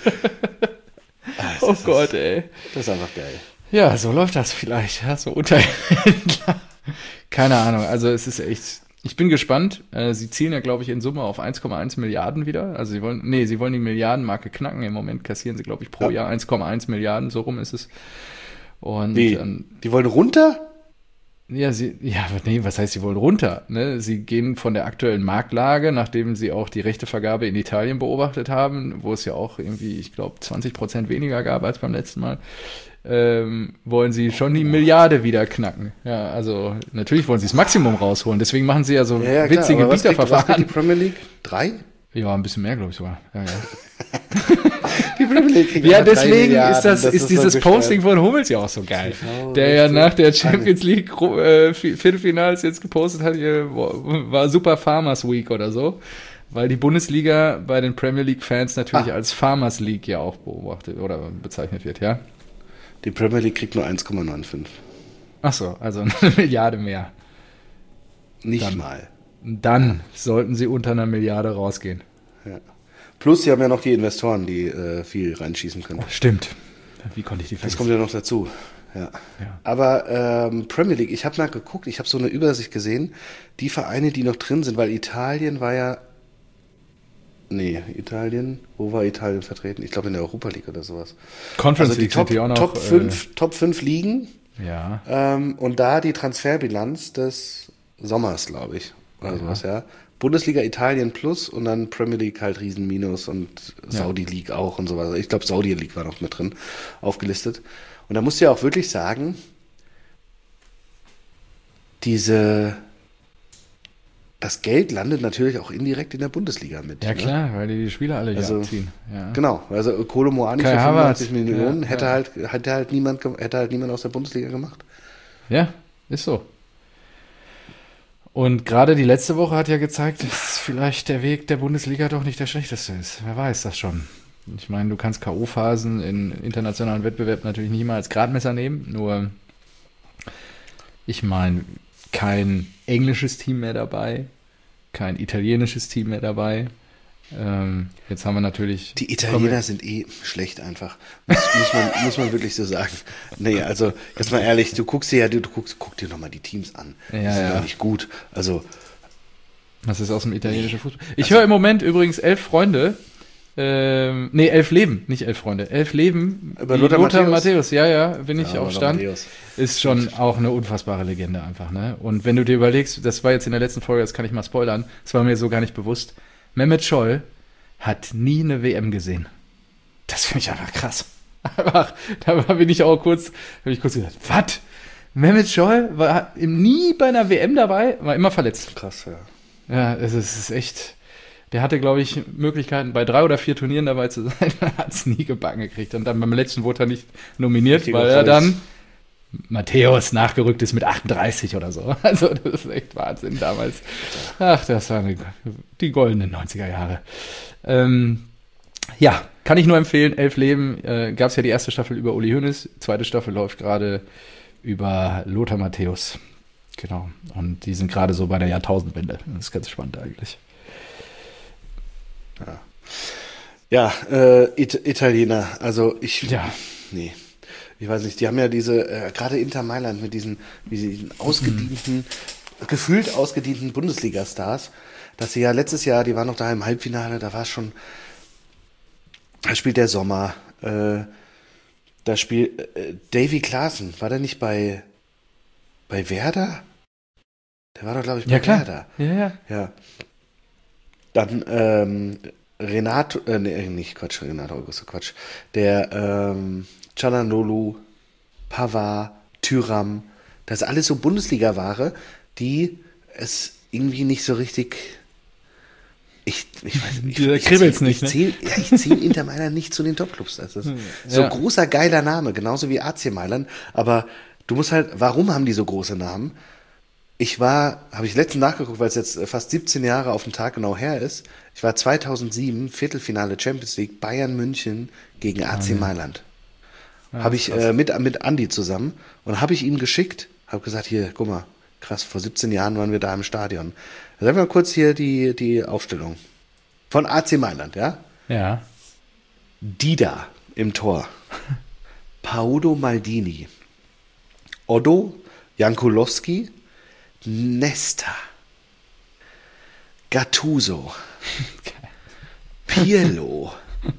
Also, oh Gott, ey. Das ist einfach geil. Ja, so läuft das vielleicht. Ja, so Unterhändler. Keine Ahnung. Also es ist echt. Ich bin gespannt. Äh, sie zielen ja, glaube ich, in Summe auf eins Komma eins Milliarden wieder. Also sie wollen, nee, sie wollen die Milliardenmarke knacken. Im Moment kassieren sie, glaube ich, pro ja. Jahr eins Komma eins Milliarden. So rum ist es. Und Wie? Ähm, die wollen runter? Ja, sie, ja, nee, was heißt, sie wollen runter? Ne? Sie gehen von der aktuellen Marktlage, nachdem sie auch die Rechtevergabe in Italien beobachtet haben, wo es ja auch irgendwie, ich glaube, zwanzig Prozent weniger gab als beim letzten Mal, ähm, wollen sie schon die Milliarde wieder knacken. Ja, also natürlich wollen sie das Maximum rausholen, deswegen machen sie ja so ja, ja, witzige was Bieterverfahren. Was kriegt die Premier League? Drei? Ja, ein bisschen mehr, glaube ich sogar. Ja, ja. Die Premier League kriegt Ja, deswegen ist das, das ist, ist dieses so Posting von Hummels ja auch so geil. Genau, der ja richtig. nach der Champions League äh, Viertelfinals jetzt gepostet hat, hier, war Super Farmers Week oder so. weil die Bundesliga bei den Premier League-Fans natürlich Ah. als Farmers League ja auch beobachtet oder bezeichnet wird, ja? Die Premier League kriegt nur eins Komma fünfundneunzig. Achso, also eine Milliarde mehr. Nicht Dann. mal. Dann sollten sie unter einer Milliarde rausgehen. Ja. Plus, sie haben ja noch die Investoren, die äh, viel reinschießen können. Stimmt. Wie konnte ich die Das vergessen? kommt ja noch dazu. Ja. Ja. Aber ähm, Premier League, ich habe mal geguckt, ich habe so eine Übersicht gesehen, die Vereine, die noch drin sind, weil Italien war ja. Nee, Italien, wo war Italien vertreten? Ich glaube in der Europa League oder sowas. Conference Also die League sind Top, die auch noch. Top, fünf, Top fünf Ligen Äh, ja. ähm, und da die Transferbilanz des Sommers, glaube ich. Oder Ja. sowas, ja. Bundesliga Italien plus und dann Premier League halt Riesenminus und Saudi League auch und so weiter. Ich glaube, Saudi League war noch mit drin aufgelistet. Und da musst du ja auch wirklich sagen, diese, das Geld landet natürlich auch indirekt in der Bundesliga mit. Ja ne? klar, weil die die Spieler alle Also, hier abziehen. Ja. Genau, also Kolo Muani Kai für Havertz, fünfundneunzig Millionen ja, hätte ja. halt hätte halt niemand ge- hätte halt niemand aus der Bundesliga gemacht. Ja, ist so. Und gerade die letzte Woche hat ja gezeigt, dass vielleicht der Weg der Bundesliga doch nicht der schlechteste ist. Wer weiß das schon. Ich meine, du kannst K O-Phasen in internationalen Wettbewerben natürlich nicht immer als Gradmesser nehmen, nur ich meine, kein englisches Team mehr dabei, kein italienisches Team mehr dabei. Ähm, jetzt haben wir natürlich... Die Italiener sind eh schlecht einfach. Muss, muss, man, muss man wirklich so sagen. Nee, also jetzt mal ehrlich, du guckst dir ja, du, du guckst, guck dir nochmal die Teams an. Die Ja, sind ja. doch nicht gut. Also, Das ist aus dem italienischen Fußball. Ich höre im Moment übrigens elf Freunde. Ähm, nee, elf Leben, nicht elf Freunde. Elf Leben. Über wie Lothar Lothar Matthäus? Matthäus, ja, ja, bin ich Ja, auf Lothar Stand. Matthäus. Ist schon auch eine unfassbare Legende einfach, ne? Und wenn du dir überlegst, das war jetzt in der letzten Folge, das kann ich mal spoilern, das war mir so gar nicht bewusst. Mehmet Scholl hat nie eine W M gesehen. Das finde ich einfach krass. Einfach, da bin ich auch kurz, habe ich kurz gesagt, was? Mehmet Scholl war nie bei einer W M dabei, war immer verletzt. krass, ja. Ja, es ist, es ist echt. Der hatte, glaube ich, Möglichkeiten, bei drei oder vier Turnieren dabei zu sein. Hat es nie gebacken gekriegt. Und dann beim letzten wurde er nicht nominiert, Richtiger weil er Holz. dann Matthäus nachgerückt ist mit achtunddreißig oder so. Also, das ist echt Wahnsinn damals. Ach, das waren die, die goldenen neunziger Jahre. Ähm, ja, kann ich nur empfehlen. Elf Leben. Äh, Gab es ja die erste Staffel über Uli Hoeneß. Zweite Staffel läuft gerade über Lothar Matthäus. Genau. Und die sind gerade so bei der Jahrtausendwende. Das ist ganz spannend eigentlich. Ja, äh, It- Italiener, also ich, Ja. nee, ich weiß nicht, die haben ja diese, äh, gerade Inter Mailand mit diesen, wie sie- diesen ausgedienten, gefühlt ausgedienten Bundesliga-Stars, dass sie ja letztes Jahr, die waren noch da im Halbfinale, da war es schon, da spielt der Sommer, äh, da spielt äh, Davy Klaassen, war der nicht bei, bei Werder? Der war doch, glaube ich, bei Ja, klar. Werder. Ja, ja. Ja. Dann ähm, Renato, äh, nee, nicht Quatsch, Renato Augusto, Quatsch. Der ähm, Çalhanoğlu, Pavard, Thuram, das ist alles so Bundesliga-Ware, die es irgendwie nicht so richtig. Ich, ich weiß nicht. Da ich kribbelt's zähl- nicht, Ich zähle ja, ich zähl Inter Mailand nicht zu den Topclubs. Das ist so Ja. ein großer, geiler Name, genauso wie A C Mailand. Aber du musst halt, warum haben die so große Namen? Ich war, habe ich letztens nachgeguckt, weil es jetzt äh, fast siebzehn Jahre auf den Tag genau her ist. Ich war zweitausendsieben, Viertelfinale Champions League, Bayern München gegen A C Mailand. habe ich äh, mit, mit Andi zusammen und habe ich ihm geschickt, habe gesagt, hier, guck mal, krass, vor siebzehn Jahren waren wir da im Stadion. Sagen wir mal kurz hier die, die Aufstellung. Von A C Mailand, ja? Ja. Dida im Tor. Paolo Maldini. Oddo, Jankulowski, Nesta, Gattuso, Pirlo,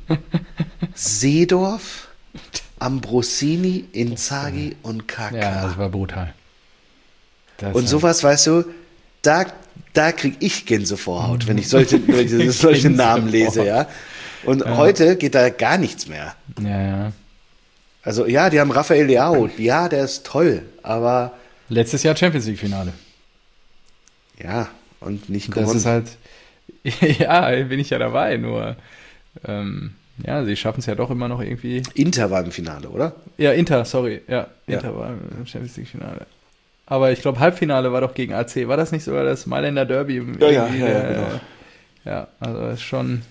Seedorf, Ambrosini, Inzaghi und Kaká. Ja, das war brutal. Das Und war- sowas, weißt du, da, da krieg ich Gänsevorhaut, wenn ich solche, wenn ich solche Namen lese, ja. Und heute geht da gar nichts mehr. Ja, ja. Also ja, die haben Rafael Leao, ja, der ist toll, aber Letztes Jahr Champions League Finale. ja, und nicht Das gewonnen. ist halt, ja, bin ich ja dabei, nur, ähm, ja, sie schaffen es ja doch immer noch irgendwie. Inter war im Finale, oder? Ja, Inter, sorry, ja, Ja. Inter war im Champions League Finale. Aber ich glaube, Halbfinale war doch gegen A C. War das nicht sogar das Mailänder Derby? Ja, ja, Irgendwie ja, ja, der- genau. Ja, also ist schon,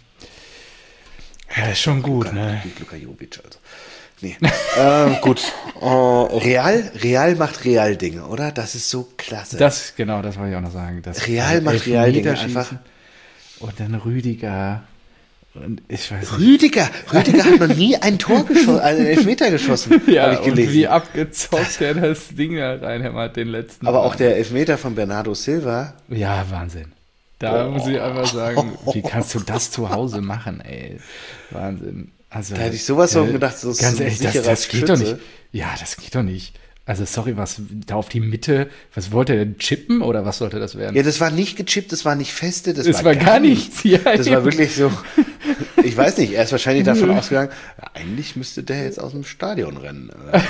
ja, ist schon gut, Luka, ne? Luka Jovic also. Nee. ähm, gut. Äh, Real, Real macht Real-Dinge, oder? Das ist so klasse. Das, genau, das wollte ich auch noch sagen. Das Real macht Real-Dinge Elfmeterschießen einfach. Und dann Rüdiger. Und ich weiß nicht. Rüdiger! Rüdiger hat noch nie ein Tor geschossen, einen Elfmeter geschossen, Ja, habe ich gelesen. und wie abgezockt der das Ding da reinhämmert, den letzten. Aber auch Mal. der Elfmeter von Bernardo Silva. Ja, Wahnsinn. Da Oh. muss ich einfach sagen, wie kannst du das zu Hause machen, ey? Wahnsinn. Also, Da hätte ich sowas der, so gedacht, so ist ganz ein ehrlich, das, sicherer das geht doch Schütze. nicht. Ja, das geht doch nicht. Also, sorry, was da auf die Mitte, was wollte er denn chippen oder was sollte das werden? Ja, das war nicht gechippt, das war nicht feste, das, das war, war gar nichts. Ja, Das war eben. wirklich so, ich weiß nicht, er ist wahrscheinlich davon ausgegangen, ja, eigentlich müsste der jetzt aus dem Stadion rennen.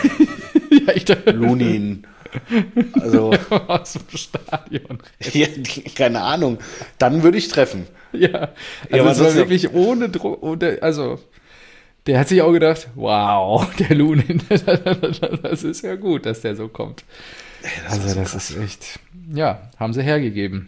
Ja, ich dachte, Lunin. Also, aus dem Stadion. ja, keine Ahnung. Dann würde ich treffen. Ja, Ja, also aber es war sonst- wirklich ohne Druck, ohne, also der hat sich auch gedacht, wow, der Lunin, das ist ja gut, dass der so kommt. das war also so das krass. ist echt, ja, haben sie hergegeben.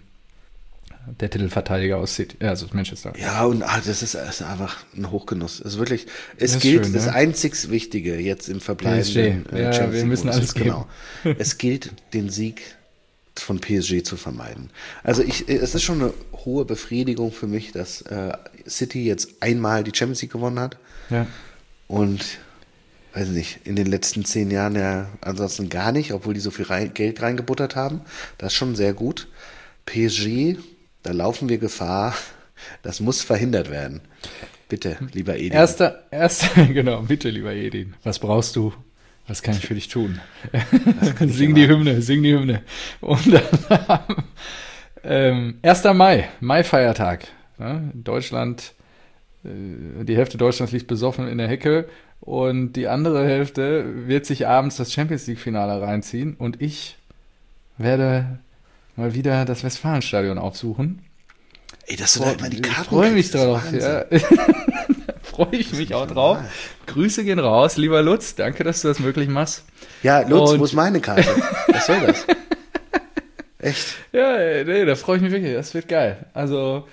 Der Titelverteidiger aus City, also aus Manchester. Ja, und ah, das, ist, das ist einfach ein Hochgenuss. Es ist wirklich, es Das ist gilt, schön, das ne? einzig Wichtige jetzt im P S verbleibenden G. äh, Ja, Champions wir müssen League-Modus alles ist, genau. Es gilt, den Sieg von P S G zu vermeiden. Also ich, es ist schon eine hohe Befriedigung für mich, dass äh, City jetzt einmal die Champions League gewonnen hat Ja. und weiß nicht, in den letzten zehn Jahren ja ansonsten gar nicht, obwohl die so viel rein, Geld reingebuttert haben. Das ist schon sehr gut. P S G, da laufen wir Gefahr. Das muss verhindert werden. Bitte, lieber Edin. Erster, erster, genau, bitte, lieber Edin, was brauchst du? Was kann ich für dich tun? Sing die Hymne, sing die Hymne. Und dann ähm, erster Mai, Mai-Feiertag. Ja, in Deutschland, äh, die Hälfte Deutschlands liegt besoffen in der Hecke und die andere Hälfte wird sich abends das Champions League-Finale reinziehen und ich werde mal wieder das Westfalenstadion aufsuchen. Ey, dass du da immer die Ich Karten freue mich kriegst, das ist drauf, Wahnsinn. ja. Freue ich mich auch drauf. Grüße gehen raus, lieber Lutz. Danke, dass du das möglich machst. Ja, Lutz, Und- wo ist meine Karte? Was soll das? Echt? Ja, nee, da freue ich mich wirklich. Das wird geil. Also,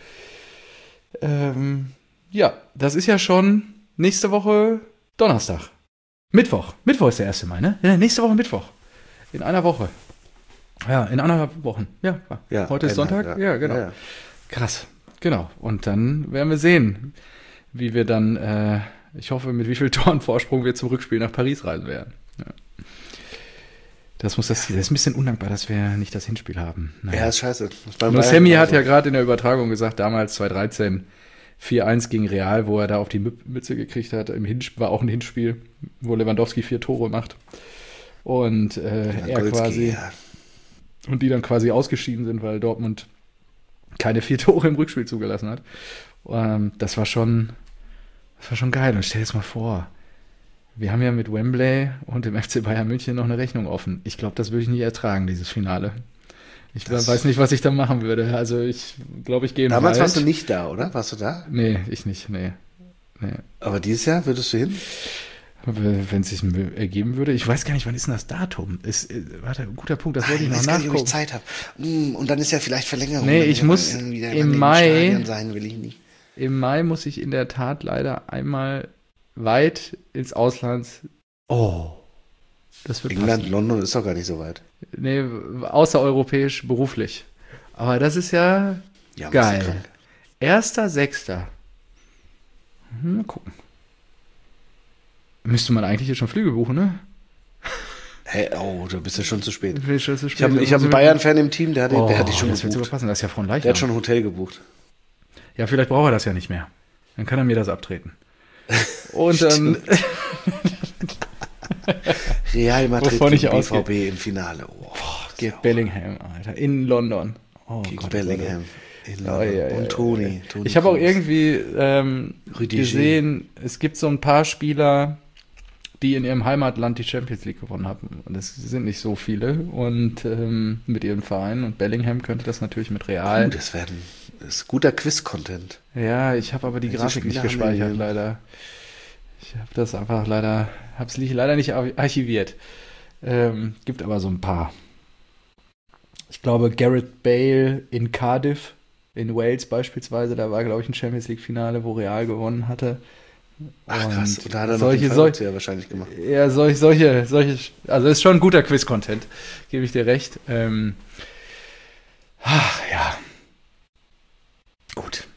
ähm, ja, das ist ja schon nächste Woche Donnerstag. Mittwoch. Mittwoch ist der erste Mai, ne? Ja, nächste Woche Mittwoch. In einer Woche. Ja, in anderthalb Wochen. Ja, Ja, heute ist eineinhalb, Sonntag. Ja, genau. Ja, ja. Krass. Genau. Und dann werden wir sehen, wie wir dann, äh, ich hoffe, mit wie viel Toren Vorsprung wir zum Rückspiel nach Paris reisen werden. Ja. Das muss das Ziel. Das ist ein bisschen undankbar, dass wir nicht das Hinspiel haben. Ja, ist scheiße. Das ist beim Nur Bayern Sammy hat genauso. ja gerade in der Übertragung gesagt, damals zwanzig dreizehn vier eins gegen Real, wo er da auf die Müp- Mütze gekriegt hat. Im Hinspiel, war auch ein Hinspiel, wo Lewandowski vier Tore macht. Und äh, er Golski, quasi, ja. und die dann quasi ausgeschieden sind, weil Dortmund keine vier Tore im Rückspiel zugelassen hat. Ähm, das war schon, das war schon geil. Und stell dir das mal vor, wir haben ja mit Wembley und dem F C Bayern München noch eine Rechnung offen. Ich glaube, das würde ich nie ertragen, dieses Finale. Ich Das- weiß nicht, was ich da machen würde. Also ich glaube, ich gehe in den Damals Wald. warst du nicht da, oder? Warst du da? Nee, ich nicht, nee. nee. Aber dieses Jahr würdest du hin? Wenn es sich ergeben würde. Ich weiß gar nicht, wann ist denn das Datum? Ist, äh, warte, guter Punkt, das wollte ich ich noch weiß gar nicht, ob ich nachgucken. Zeit habe. Hm, und dann ist ja vielleicht Verlängerung. Nee, Dann ich will muss man wieder im in Mai- Stadion sein, will ich nicht. Im Mai muss ich in der Tat leider einmal weit ins Ausland. Oh, das wird England, passen. London ist doch gar nicht so weit. Nee, außereuropäisch, beruflich. Aber das ist ja Ja, bist du geil. krank. Erster, Sechster. Hm, mal gucken. Müsste man eigentlich jetzt schon Flüge buchen, ne? Hey, oh, da bist du schon zu spät. Ich habe Ich habe ich hab einen Bayern-Fan im Team, der hat, oh, der hat die schon das wird sogar gebucht. passen, das ist ja von leicht. Der hat schon ein Hotel gebucht. Ja, vielleicht braucht er das ja nicht mehr. Dann kann er mir das abtreten. Und dann, Real Madrid Wovon ich gegen B ausgehe. V B im Finale. Oh, das ist ja Bellingham, Alter, in London. Oh, gegen Gott, Bellingham. In Oh, London. ja, ja, und ja, Toni. ja. Toni Ich habe auch Kroos. irgendwie ähm, Rüdiger. gesehen, es gibt so ein paar Spieler, die in ihrem Heimatland die Champions League gewonnen haben. Und das sind nicht so viele. Und ähm, mit ihren Vereinen. Und Bellingham könnte das natürlich mit Real. Uh, das, werden, das ist guter Quiz-Content. Ja, ich habe aber die Welche Grafik nicht Spieler haben wir gespeichert, denn? leider. Ich habe das einfach leider, habe es leider nicht ar- archiviert. Ähm, gibt aber so ein paar. Ich glaube, Gareth Bale in Cardiff In Wales beispielsweise, da war, glaube ich, ein Champions League-Finale, wo Real gewonnen hatte. Ach krass, Und und da hat er noch solche, den sol- Fallrückzieher ja wahrscheinlich gemacht. ja, solche, solche, solche, also ist schon ein guter Quiz-Content, gebe ich dir recht. Ähm, ach, ja. Gut.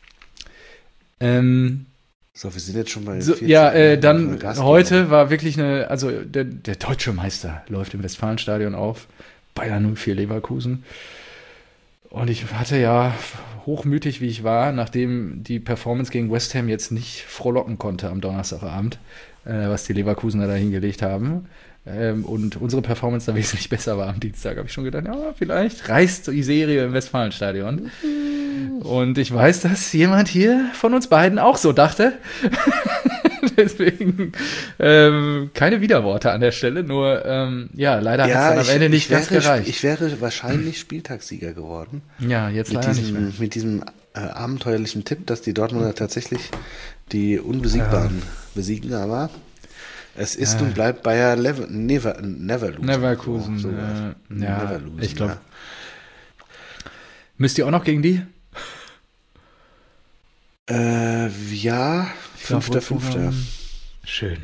Ähm, So, wir sind jetzt schon bei so, vierzehn. ja, äh, dann Gas geben. heute war wirklich eine, also der, der deutsche Meister läuft im Westfalenstadion auf, Bayern null vier Leverkusen. Und ich hatte ja, hochmütig wie ich war, nachdem die Performance gegen West Ham jetzt nicht frohlocken konnte am Donnerstagabend, äh, was die Leverkusener da hingelegt haben, ähm, und unsere Performance da wesentlich besser war am Dienstag, habe ich schon gedacht, ja, vielleicht reißt die Serie im Westfalenstadion. Und ich weiß, dass jemand hier von uns beiden auch so dachte. Deswegen ähm, keine Widerworte an der Stelle, nur ähm, ja, leider Ja, hat es dann am ich, Ende nicht ich ganz wäre, gereicht. Ich wäre wahrscheinlich Spieltagssieger geworden. Ja, jetzt Mit leider nicht mehr. diesem, mit diesem äh, abenteuerlichen Tipp, dass die Dortmunder tatsächlich die Unbesiegbaren besiegen, aber es ist Ja. und bleibt Bayer Lever, never, never lose. Neverkusen, So, so, äh, ja, never lose, ich glaube. ja. Müsst ihr auch noch gegen die? Äh, ja, fünfter, fünfter. Schön.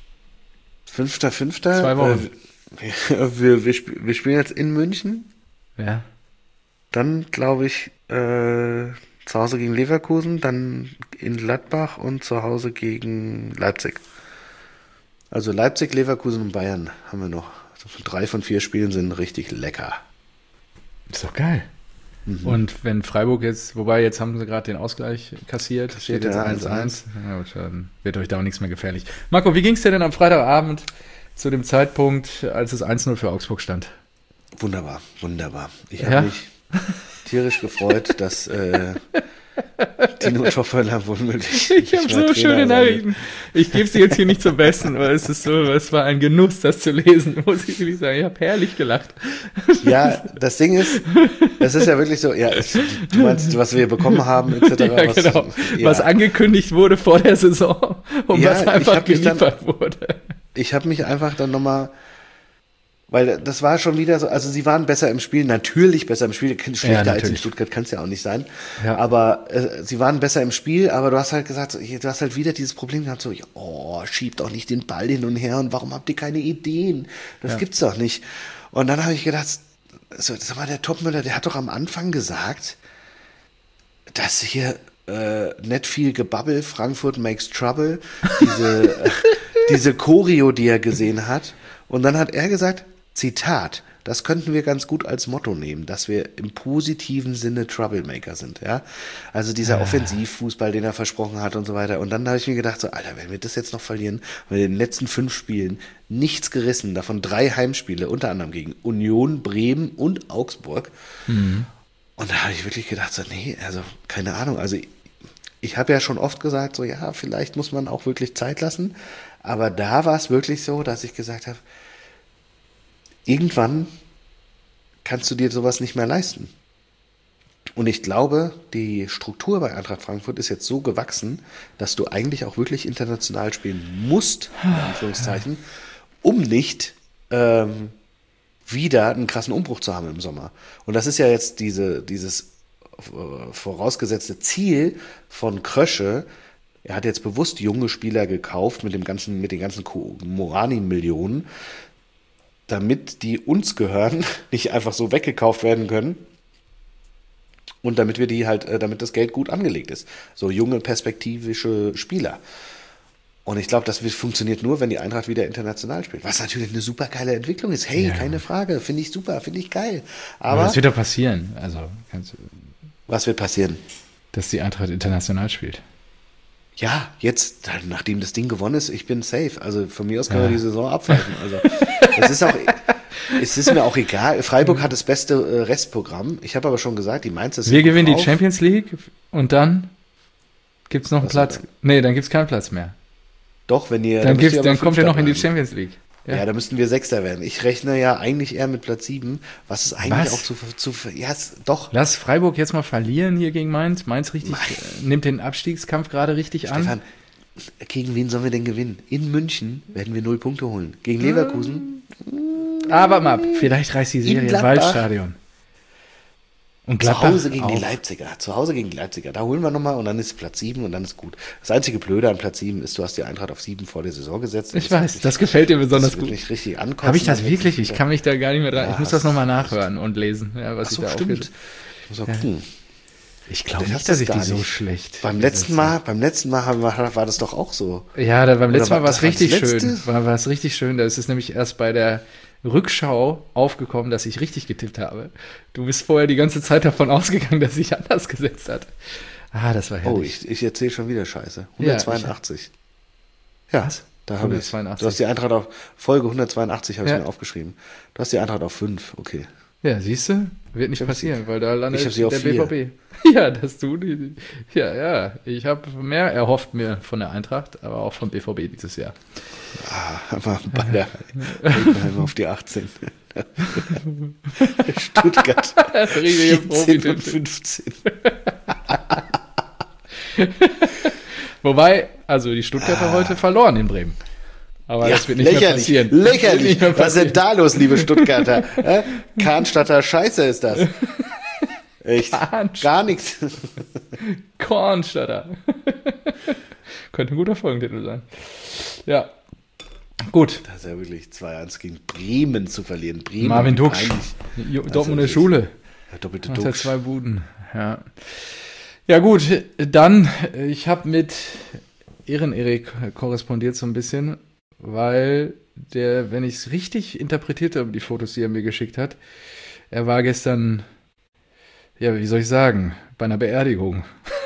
Fünfter, fünfter. Zwei Wochen. Äh, wir, wir, sp- wir spielen jetzt in München. Ja. Dann, glaube ich, äh, zu Hause gegen Leverkusen, dann in Gladbach und zu Hause gegen Leipzig. Also Leipzig, Leverkusen und Bayern haben wir noch. Also drei von vier Spielen sind richtig lecker. Ist doch geil. Mhm. Und wenn Freiburg jetzt, wobei jetzt haben sie gerade den Ausgleich kassiert, Kassiert, steht jetzt ja, eins eins eins. Ja, gut, dann wird euch da auch nichts mehr gefährlich. Marco, wie ging es dir denn am Freitagabend zu dem Zeitpunkt, als es eins null für Augsburg stand? Wunderbar, wunderbar. Ich Ja? habe mich tierisch gefreut, dass äh, Tino Topperler womöglich. Ich habe nicht so mehr Trainer schöne sein Nachrichten. Ich gebe sie jetzt hier nicht zum Besten, weil es ist so, es war ein Genuss, das zu lesen, muss ich wirklich sagen. Ich habe herrlich gelacht. wird. Ja, das Ding ist, das ist ja wirklich so, ja, es, du meinst, was wir bekommen haben, et cetera. Ja, was, genau. ja. Was angekündigt wurde vor der Saison und Ja, was ich einfach hab mich dann- geliefert wurde. Ich habe mich einfach dann nochmal, weil das war schon wieder so, also sie waren besser im Spiel, natürlich besser im Spiel, schlechter als in natürlich. Stuttgart kann es ja auch nicht sein, Ja. aber äh, sie waren besser im Spiel, aber du hast halt gesagt, so, du hast halt wieder dieses Problem gehabt, so, oh, schiebt doch nicht den Ball hin und her und warum habt ihr keine Ideen? Das Ja. gibt's doch nicht. Und dann habe ich gedacht, so, sag mal, der Topmüller, der hat doch am Anfang gesagt, dass hier äh, nicht viel Gebabbel, Frankfurt makes trouble, diese, äh, diese Choreo, die er gesehen hat. Und dann hat er gesagt, Zitat, das könnten wir ganz gut als Motto nehmen, dass wir im positiven Sinne Troublemaker sind, ja. Also dieser Offensivfußball, den er versprochen hat und so weiter. Und dann habe ich mir gedacht, so, Alter, wenn wir das jetzt noch verlieren, weil in den letzten fünf Spielen nichts gerissen, davon drei Heimspiele, unter anderem gegen Union, Bremen und Augsburg. Und da habe ich wirklich gedacht, so, nee, also keine Ahnung, also ich, ich habe ja schon oft gesagt, so ja, vielleicht muss man auch wirklich Zeit lassen, aber da war es wirklich so, dass ich gesagt habe, irgendwann kannst du dir sowas nicht mehr leisten. Und ich glaube, die Struktur bei Eintracht Frankfurt ist jetzt so gewachsen, dass du eigentlich auch wirklich international spielen musst, in Anführungszeichen, um nicht ähm, wieder einen krassen Umbruch zu haben im Sommer. Und das ist ja jetzt diese, dieses äh, vorausgesetzte Ziel von Krösche. Er hat jetzt bewusst junge Spieler gekauft mit dem ganzen, mit den ganzen Morani-Millionen, damit die uns gehören, nicht einfach so weggekauft werden können. Und damit wir die halt, äh, damit das Geld gut angelegt ist. So junge, perspektivische Spieler. Und ich glaube, das wird, funktioniert nur, wenn die Eintracht wieder international spielt. Was natürlich eine super geile Entwicklung ist. Hey, Ja. keine Frage, finde ich super, finde ich geil. Aber Aber das wird doch passieren. Also, kannst du, was wird passieren? dass die Eintracht international spielt. Ja, jetzt, nachdem das Ding gewonnen ist, ich bin safe. Also von mir aus können Ja. wir die Saison abpfeifen. Also es ist auch, es ist mir auch egal. Freiburg hat das beste äh, Restprogramm. Ich habe aber schon gesagt, die Mainzer sind Wir gut gewinnen die drauf. Champions League und dann gibt es noch einen Was Platz. denn Nee, dann gibt es keinen Platz mehr. Doch, wenn ihr, Dann, müsst gibt's, ihr aber dann kommt ihr Fünfter noch in die bleiben. Champions League. Ja. da müssten wir Sechster werden. Ich rechne ja eigentlich eher mit Platz sieben, was ist eigentlich Was? auch zu, zu ja, es, doch. Lass Freiburg jetzt mal verlieren hier gegen Mainz. Mainz richtig, Mein- äh, nimmt den Abstiegskampf gerade richtig an. Stefan, gegen wen sollen wir denn gewinnen? In München werden wir null Punkte holen. Gegen Leverkusen? Aber mal ab, vielleicht reißt die In Serie im Gladbach. Waldstadion. Und Zu Gladbach Hause gegen die auch. Leipziger. Zu Hause gegen die Leipziger. Da holen wir nochmal und dann ist Platz sieben und dann ist gut. Das einzige Blöde an Platz sieben ist, du hast die Eintracht auf sieben vor der Saison gesetzt. Ich weiß, das gefällt dir besonders das wird gut. nicht richtig ankotzen. Habe ich das wirklich? Ich kann mich da gar nicht mehr dran. Ja, ich muss das hast- nochmal nachhören und lesen, ja, was Ach so, ich da stimmt. aufgeschrieben Ich muss mal gucken. Ich glaube Das nicht, ist dass ich gar die so nicht. schlecht Beim besetzt letzten Mal, beim letzten Mal haben wir, war das doch auch so. habe. Ja, da, beim letzten war- Mal war es das war das richtig letzte? schön. War, war es richtig schön. Da ist es nämlich erst bei der Rückschau aufgekommen, dass ich richtig getippt habe. Du bist vorher die ganze Zeit davon ausgegangen, dass ich anders gesetzt hat. Ah, das war Oh, herrlich. ich, ich erzähle schon wieder Scheiße. Ja, hundertzweiundachtzig. Ja, Was? da habe ich. hundertzweiundachtzig. Du hast die Eintracht auf Folge hundertzweiundachtzig, habe ich Ja. mir aufgeschrieben. Du hast die Eintracht auf fünf, okay. Ja, siehst du? Wird nicht hab passieren, weil da landet ich hab sie auf der vier. B V B. Ja, dass du die, ja, ja. Ich habe mehr erhofft mir von der Eintracht, aber auch vom B V B dieses Jahr. Ah, aber bei der Heidenheim auf die achtzehn. Stuttgart Richtige vierzehn und Profi. fünfzehn. Wobei, also die Stuttgarter heute verloren in Bremen. Aber das wird nicht mehr lächerlich, passieren. Das wird lächerlich. nicht mehr Was ist passieren. denn da los, liebe Stuttgarter? Äh? Kahnstadter Scheiße ist das. Echt? Kahnstadt. Gar nichts. Kornstadter. Könnte ein guter Folgentitel sein. Ja. Gut. Das ist ja wirklich zwei eins gegen Bremen zu verlieren. Bremen. Marvin Duksch. peinlich. Jo- Dortmunder wirklich- Schule. Ja, doppelte Macht ja Duksch. zwei Buden. Ja. Ja, gut. Dann, ich habe mit Ehren-Erik korrespondiert so ein bisschen, weil der, wenn ich es richtig interpretiert habe, die Fotos, die er mir geschickt hat, er war gestern, ja, wie soll ich sagen, bei einer Beerdigung.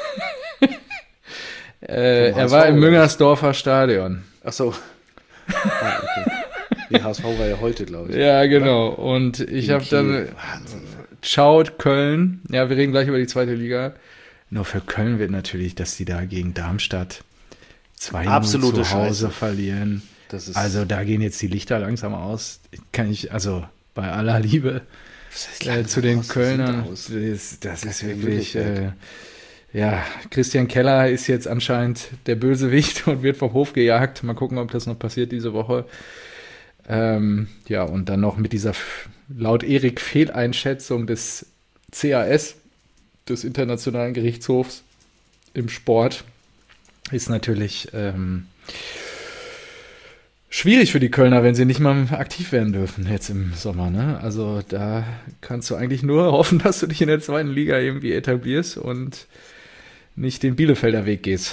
äh, Vom er H S V war im oder? Müngersdorfer Stadion. Ach so. Ah, okay. Die H S V war ja heute, glaube ich. Ja, genau. Und ich In habe dann Kiel. Wahnsinn. schaut Köln, ja, wir reden gleich über die zweite Liga. Nur für Köln wird natürlich, dass die da gegen Darmstadt zwei Absolute zu Hause Scheiße. verlieren. Das ist, Also da gehen jetzt die Lichter langsam aus. Kann ich, also bei aller Liebe was heißt äh, langsam zu den aus? Das Kölnern, sieht aus. das, das ist ja wirklich, wirklich weg. äh, ja, Christian Keller ist jetzt anscheinend der Bösewicht und wird vom Hof gejagt. Mal gucken, ob das noch passiert diese Woche. Ähm, ja, und dann noch mit dieser f- laut Erik Fehleinschätzung des C A S, des Internationalen Gerichtshofs im Sport, ist natürlich ähm, schwierig für die Kölner, wenn sie nicht mal aktiv werden dürfen jetzt im Sommer. Ne? Also da kannst du eigentlich nur hoffen, dass du dich in der zweiten Liga irgendwie etablierst und nicht den Bielefelder Weg gehst.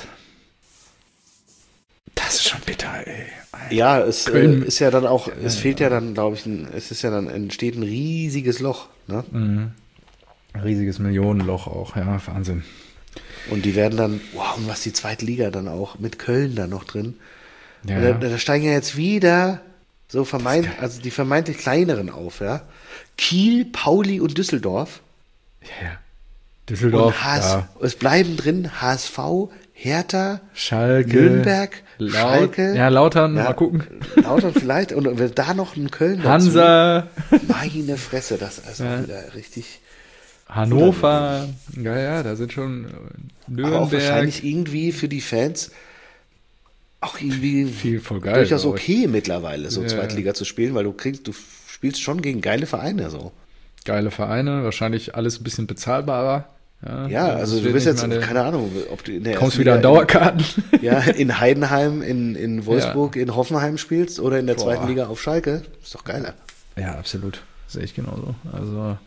Das ist schon bitter, ey. Ja, es äh, Köln- ist ja dann auch, es fehlt ja dann, glaube ich, ein, es ist ja dann, entsteht ein riesiges Loch. Ne? Mhm. Riesiges Millionenloch auch, ja, Wahnsinn. Und die werden dann, wow, und was die zweite Liga dann auch mit Köln da noch drin. Ja, Und Da, da steigen ja jetzt wieder so vermeint, also die vermeintlich kleineren auf, ja. Kiel, Pauli und Düsseldorf. ja. Düsseldorf, und H S, ja. es bleiben drin H S V, Hertha, Schalke, Nürnberg, Laut, Schalke. ja, Lautern, Ja. mal gucken. Lautern vielleicht. Und wenn da noch ein Köln dazu. Hansa, Meine Fresse, das ist Ja. auch wieder richtig. Hannover, ja, ja, da sind schon äh, Aber auch Nürnberg, wahrscheinlich irgendwie für die Fans auch irgendwie viel voll geil. durchaus glaub ich. okay mittlerweile, so Ja. Zweitliga zu spielen, weil du kriegst, du spielst schon gegen geile Vereine so. Geile Vereine, wahrscheinlich alles ein bisschen bezahlbarer. Ja, Ja, das also du wird bist nicht jetzt, meine- keine Ahnung, ob du in der kommst ersten wieder an Liga Dauerkarten. In, ja, in Heidenheim, in, in Wolfsburg, in Hoffenheim spielst oder in der Boah. zweiten Liga auf Schalke. Ist doch geiler. Ja, absolut. Sehe ich genauso. Also,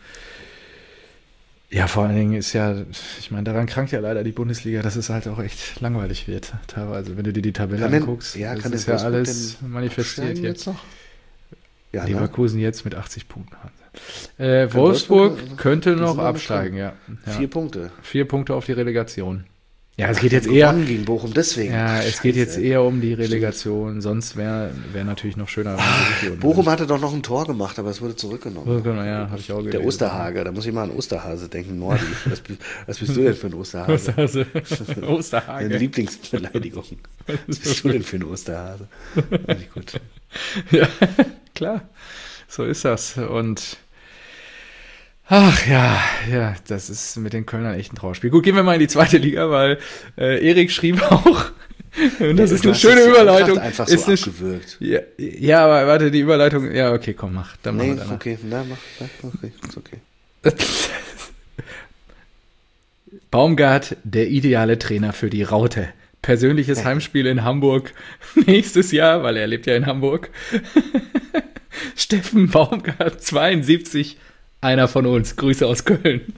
ja, vor allen Dingen ist ja, ich meine, daran krankt ja leider die Bundesliga, dass es halt auch echt langweilig wird, teilweise, wenn du dir die Tabelle Kann denn- anguckst. ja, das kann ist denn ja Wolfsburg alles denn manifestiert Absteigen jetzt. jetzt noch? Ja, ne? Leverkusen jetzt mit achtzig Punkten. Äh, Kann Wolfsburg Wolfsburg- könnte die noch sind noch absteigen, ja. ja. Vier Punkte. Vier Punkte auf die Relegation. Ja, es geht jetzt Gewonnen eher. gegen Bochum, deswegen. Ja, Ach, es geht jetzt Scheiße. eher um die Relegation. Sonst wäre wär natürlich noch schöner. wenn sie richtig unten Bochum hatte doch noch ein Tor gemacht, aber es wurde zurückgenommen. sind. Genau, ja, habe ich auch gelesen. Der Osterhage, da muss ich mal an Osterhase denken, Nordi. Was, bi- was bist du denn für ein Osterhase? Osterhase. Meine Osterhage. Lieblingsbeleidigung. Was bist du denn für ein Osterhase? Finde ich gut. Ja, klar. So ist das. Und ach ja, ja, das ist mit den Kölnern echt ein Trauerspiel. Gut, gehen wir mal in die zweite Liga, weil äh, Erik schrieb auch, und das ist Du eine hast schöne jetzt die Überleitung. Eintracht einfach so ist eine, abgewürgt. ja, ja, aber warte, die Überleitung, ja, okay, komm, mach. Dann Nee, machen wir danach. okay, na, mach, mach, okay, ist okay. Baumgart, der ideale Trainer für die Raute. Persönliches Heimspiel in Hamburg nächstes Jahr, weil er lebt ja in Hamburg. Steffen Baumgart, zweiundsiebzig, einer von uns. Grüße aus Köln.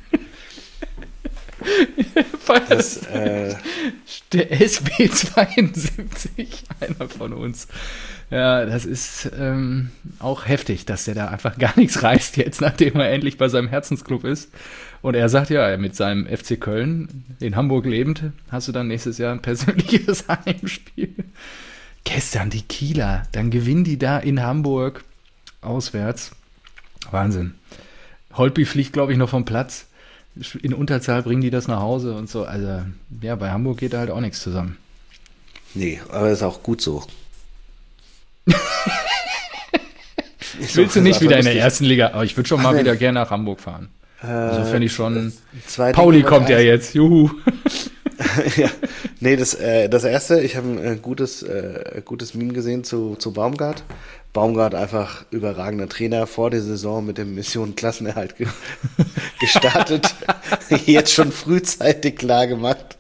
Das, äh Der S B zweiundsiebzig, einer von uns. Ja, das ist ähm, auch heftig, dass der da einfach gar nichts reißt jetzt, nachdem er endlich bei seinem Herzensclub ist. Und er sagt ja, mit seinem F C Köln in Hamburg lebend, hast du dann nächstes Jahr ein persönliches Heimspiel. Gestern die Kieler, dann gewinnen die da in Hamburg auswärts. Wahnsinn. Holtby fliegt, glaube ich, noch vom Platz. In Unterzahl bringen die das nach Hause und so. Also, ja, bei Hamburg geht da halt auch nichts zusammen. Nee, aber ist auch gut so. Willst du nicht wieder in der ersten Liga? Aber ich würde schon mal wieder gerne nach Hamburg fahren. Äh, also fände ich schon. Zwei Pauli Dinge, kommt ja jetzt. Juhu. Ja, nee, das, äh, das erste, ich habe ein äh, gutes, äh, gutes Meme gesehen zu, zu Baumgart. Baumgart einfach überragender Trainer, vor der Saison mit dem Mission Klassenerhalt ge gestartet. Jetzt schon frühzeitig klar gemacht.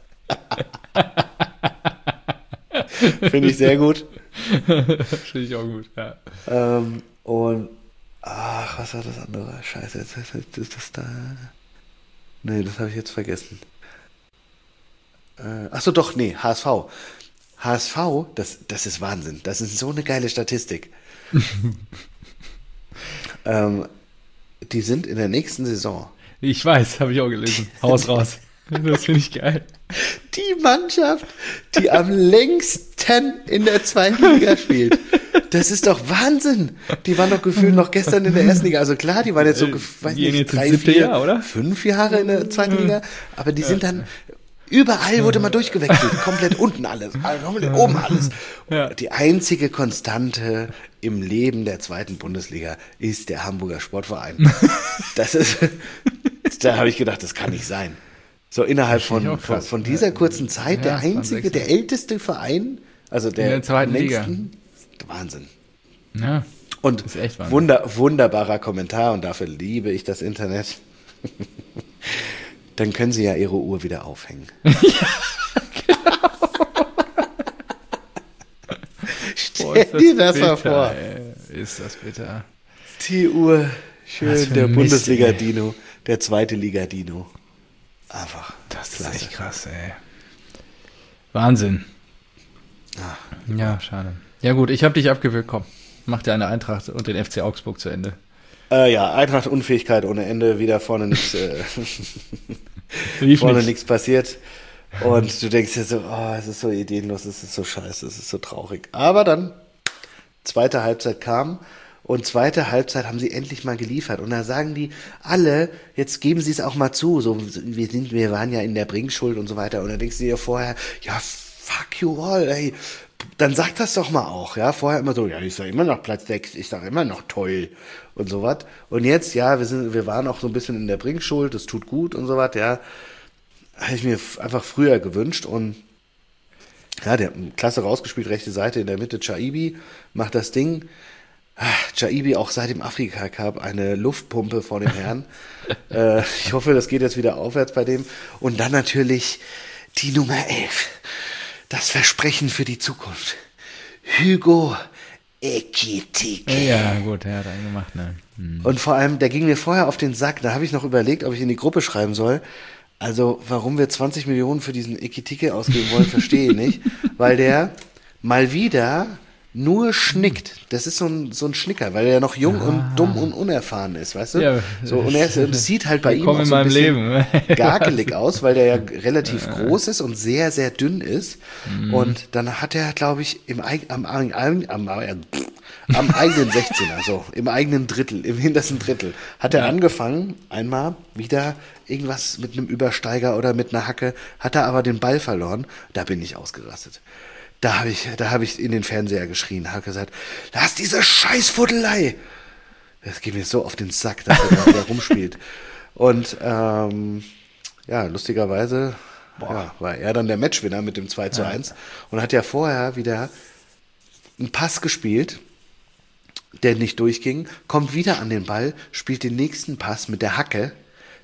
Finde ich sehr gut. Finde ich auch gut, ja. Ähm, und, ach, was war das andere? Scheiße, jetzt ist das da. Nee, das habe ich jetzt vergessen. Äh, ach so, doch, nee, H S V. H S V, das, das ist Wahnsinn. Das ist so eine geile Statistik. ähm, die sind in der nächsten Saison. Ich weiß, habe ich auch gelesen. Haus raus. Das finde ich geil. Die Mannschaft, die am längsten in der zweiten Liga spielt. Das ist doch Wahnsinn. Die waren doch gefühlt noch gestern in der ersten Liga. Also klar, die waren jetzt so, weiß Die gehen nicht, jetzt drei, ins siebte vier, Jahr, oder? fünf Jahre in der zweiten Liga. Aber die sind dann, überall wurde mal durchgewechselt. Komplett unten alles, komplett oben alles. Ja. Die einzige Konstante im Leben der zweiten Bundesliga ist der Hamburger Sportverein. Das ist, da habe ich gedacht, das kann nicht sein. So innerhalb von, von, von dieser kurzen Zeit, Ja, der einzige, der älteste Verein, also der, In der zweiten längsten, Wahnsinn. Ja, Und ist echt Wahnsinn. Wunder, wunderbarer Kommentar und dafür liebe ich das Internet. Dann können Sie ja Ihre Uhr wieder aufhängen. Ja, genau. Stell Boah, dir das bitter, mal vor. Ey. Ist das bitter. Die Uhr, schön, Was für der ein Mist, Bundesliga-Dino, der zweite Liga-Dino. Einfach. Das ist klasse. echt krass, ey. Wahnsinn. Ah. Ja, schade. Ja gut, ich habe dich abgewürgt, komm. Mach dir eine Eintracht und den F C Augsburg zu Ende. Äh, ja, Eintracht Unfähigkeit ohne Ende, wieder vorne nichts äh, Lief vorne nicht. nichts passiert. Und du denkst dir so, oh, es ist so ideenlos, es ist so scheiße, es ist so traurig. Aber dann, zweite Halbzeit kam und zweite Halbzeit haben sie endlich mal geliefert. Und da sagen die alle, jetzt geben sie es auch mal zu, so, wir sind, wir waren ja in der Bringschuld und so weiter. Und dann denkst du dir vorher, ja, fuck you all, ey. Dann sag das doch mal auch, ja. Vorher immer so, ja, ich sag immer noch Platz sechs, ich sag immer noch toll und so was. Und jetzt, ja, wir sind, wir waren auch so ein bisschen in der Bringschuld, das tut gut und so was, ja. Hätte ich mir einfach früher gewünscht und ja, der klasse rausgespielt, rechte Seite in der Mitte, Chaibi macht das Ding. Chaibi auch seit dem Afrika Cup eine Luftpumpe vor dem Herrn. äh, ich hoffe, das geht jetzt wieder aufwärts bei dem. Und dann natürlich die Nummer elf. Das Versprechen für die Zukunft. Hugo Ekitike. Ja, gut, er hat einen gemacht, ne? Hm. Und vor allem, der ging mir vorher auf den Sack. Da habe ich noch überlegt, ob ich in die Gruppe schreiben soll. Also, warum wir zwanzig Millionen für diesen Ekitike ausgeben wollen, verstehe ich nicht. Weil der mal wieder nur schnickt. Das ist so ein, so ein Schnicker, weil er noch jung Ah. und dumm und unerfahren ist, weißt du? Ja, so, und er ist, und es sieht halt bei ihm Willkommen auch in so ein meinem bisschen Leben. garkelig aus, weil der ja relativ groß ist und sehr, sehr dünn ist. Mhm. Und dann hat er, glaube ich, im eig- am, am, am, am, am eigenen sechzehner, so im eigenen Drittel, im hintersten Drittel, hat er Ja. angefangen, einmal wieder irgendwas mit einem Übersteiger oder mit einer Hacke, hat er aber den Ball verloren. Da bin ich ausgerastet. Da habe ich, da habe ich in den Fernseher geschrien, habe gesagt, lass diese Scheißfuddelei. Das geht mir so auf den Sack, dass er da wieder rumspielt. Und ähm, ja, lustigerweise ja, war er dann der Matchwinner mit dem zwei zu eins und hat ja vorher wieder einen Pass gespielt, der nicht durchging, kommt wieder an den Ball, spielt den nächsten Pass mit der Hacke.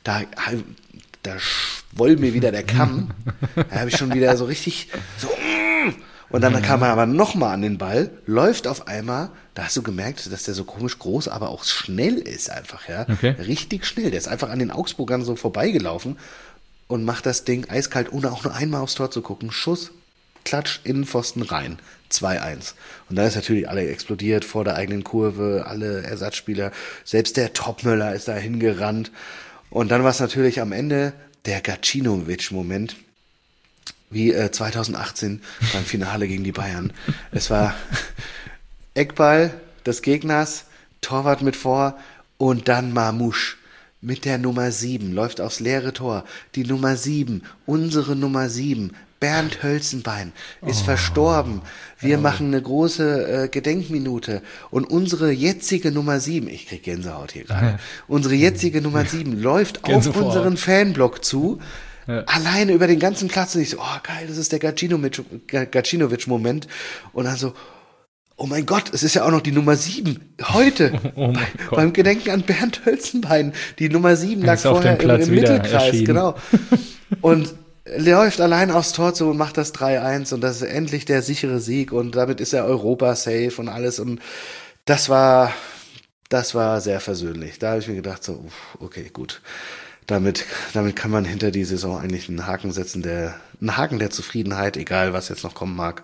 da, da schwoll mir wieder der Kamm. Da habe ich schon wieder so richtig so. Und dann kam er aber nochmal an den Ball, läuft auf einmal, da hast du gemerkt, dass der so komisch groß, aber auch schnell ist einfach, ja. Okay. Richtig schnell. Der ist einfach an den Augsburgern so vorbeigelaufen und macht das Ding eiskalt, ohne auch nur einmal aufs Tor zu gucken. Schuss, Klatsch, Innenpfosten rein. zwei eins. Und dann ist natürlich alle explodiert vor der eigenen Kurve, alle Ersatzspieler, selbst der Topmöller ist da hingerannt. Und dann war es natürlich am Ende der Gacinovic-Moment, wie äh, zweitausendachtzehn beim Finale gegen die Bayern. Es war Eckball des Gegners, Torwart mit vor und dann Mamouche mit der Nummer sieben, läuft aufs leere Tor. Die Nummer sieben, unsere Nummer sieben, Bernd Hölzenbein, ist oh. verstorben. Wir oh. machen eine große äh, Gedenkminute und unsere jetzige Nummer sieben, ich krieg Gänsehaut hier gerade, ja. unsere jetzige Nummer sieben läuft auf unseren Fanblock zu, ja. alleine über den ganzen Platz und ich so, oh geil, das ist der Gacinovic-Moment und dann so, oh mein Gott, es ist ja auch noch die Nummer sieben heute oh bei, beim Gedenken an Bernd Hölzenbein. Die Nummer sieben lag vorher im, im Mittelkreis, genau. Und läuft allein aufs Tor zu und macht das drei eins und das ist endlich der sichere Sieg und damit ist er Europa safe und alles und das war, das war sehr versöhnlich. Da habe ich mir gedacht so, okay, gut. Damit, damit kann man hinter die Saison eigentlich einen Haken setzen, der, einen Haken der Zufriedenheit, egal was jetzt noch kommen mag.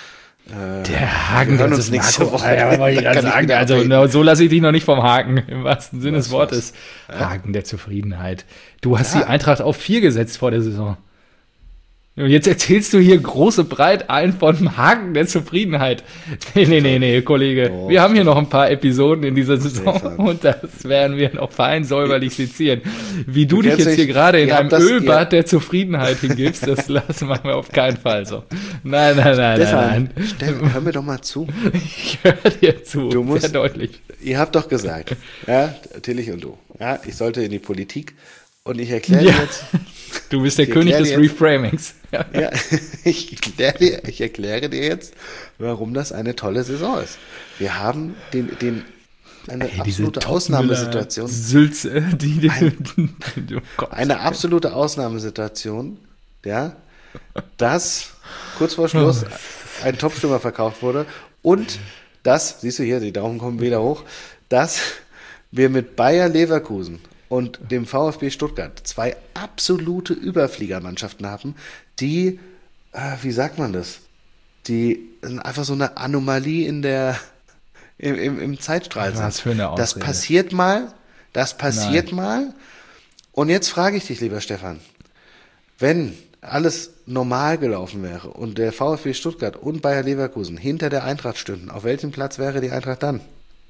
Der Haken, der uns nächste Woche. Ja, wollte ich gerade sagen, also no, so lasse ich dich noch nicht vom Haken, im wahrsten Sinne des Wortes. Ja. Haken der Zufriedenheit. Du hast ja. die Eintracht auf vier gesetzt vor der Saison. Und jetzt erzählst du hier große breit ein von Haken der Zufriedenheit. Nee, nee, nee, nee, Kollege. Oh, wir haben hier noch ein paar Episoden in dieser Saison Stefan. Und das werden wir noch fein säuberlich sezieren. Wie du, du dich jetzt hier gerade in einem das, Ölbad ihr, der Zufriedenheit hingibst, das lassen wir auf keinen Fall so. Nein, nein, nein, Stefan, nein. nein. Stefan, hör mir doch mal zu. Ich höre dir zu, du musst, sehr deutlich. Ihr habt doch gesagt, ja, Tillich und du, ja, ich sollte in die Politik und ich erkläre ja. dir jetzt. Du bist der König des jetzt, Reframings. Ja, ja ich, erkläre dir, ich erkläre dir jetzt, warum das eine tolle Saison ist. Wir haben den, den, eine Ey, absolute Ausnahmesituation. Sülze, die, die, ein, oh Gott, eine absolute Ausnahmesituation, ja, dass kurz vor Schluss ein Topstürmer verkauft wurde und dass, siehst du hier, die Daumen kommen wieder hoch, dass wir mit Bayer Leverkusen und dem VfB Stuttgart zwei absolute Überfliegermannschaften haben, die, äh, wie sagt man das, die einfach so eine Anomalie in der, im, im, im Zeitstrahl sind. Was für eine Ausrede. Das passiert mal, das passiert Nein. mal. Und jetzt frage ich dich, lieber Stefan, wenn alles normal gelaufen wäre und der VfB Stuttgart und Bayer Leverkusen hinter der Eintracht stünden, auf welchem Platz wäre die Eintracht dann?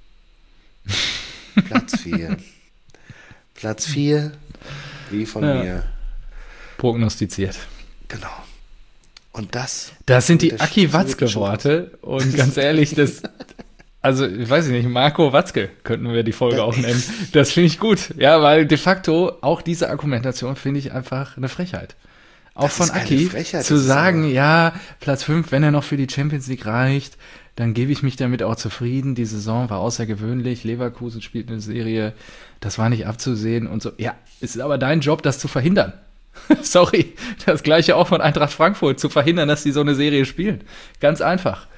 Platz vier. Platz vier, wie von ja. mir prognostiziert. Genau. Und das... Das sind die Aki Watzke-Worte. Und ganz ehrlich, das... Also, ich weiß nicht, Marco Watzke könnten wir die Folge auch nennen. Das finde ich gut. Ja, weil de facto auch diese Argumentation finde ich einfach eine Frechheit. Auch das von Aki Frechheit, zu sagen, ja, Platz fünf, wenn er noch für die Champions League reicht, dann gebe ich mich damit auch zufrieden. Die Saison war außergewöhnlich. Leverkusen spielt eine Serie, das war nicht abzusehen und so. Ja, es ist aber dein Job, das zu verhindern. Sorry, das Gleiche auch von Eintracht Frankfurt, zu verhindern, dass die so eine Serie spielen. Ganz einfach.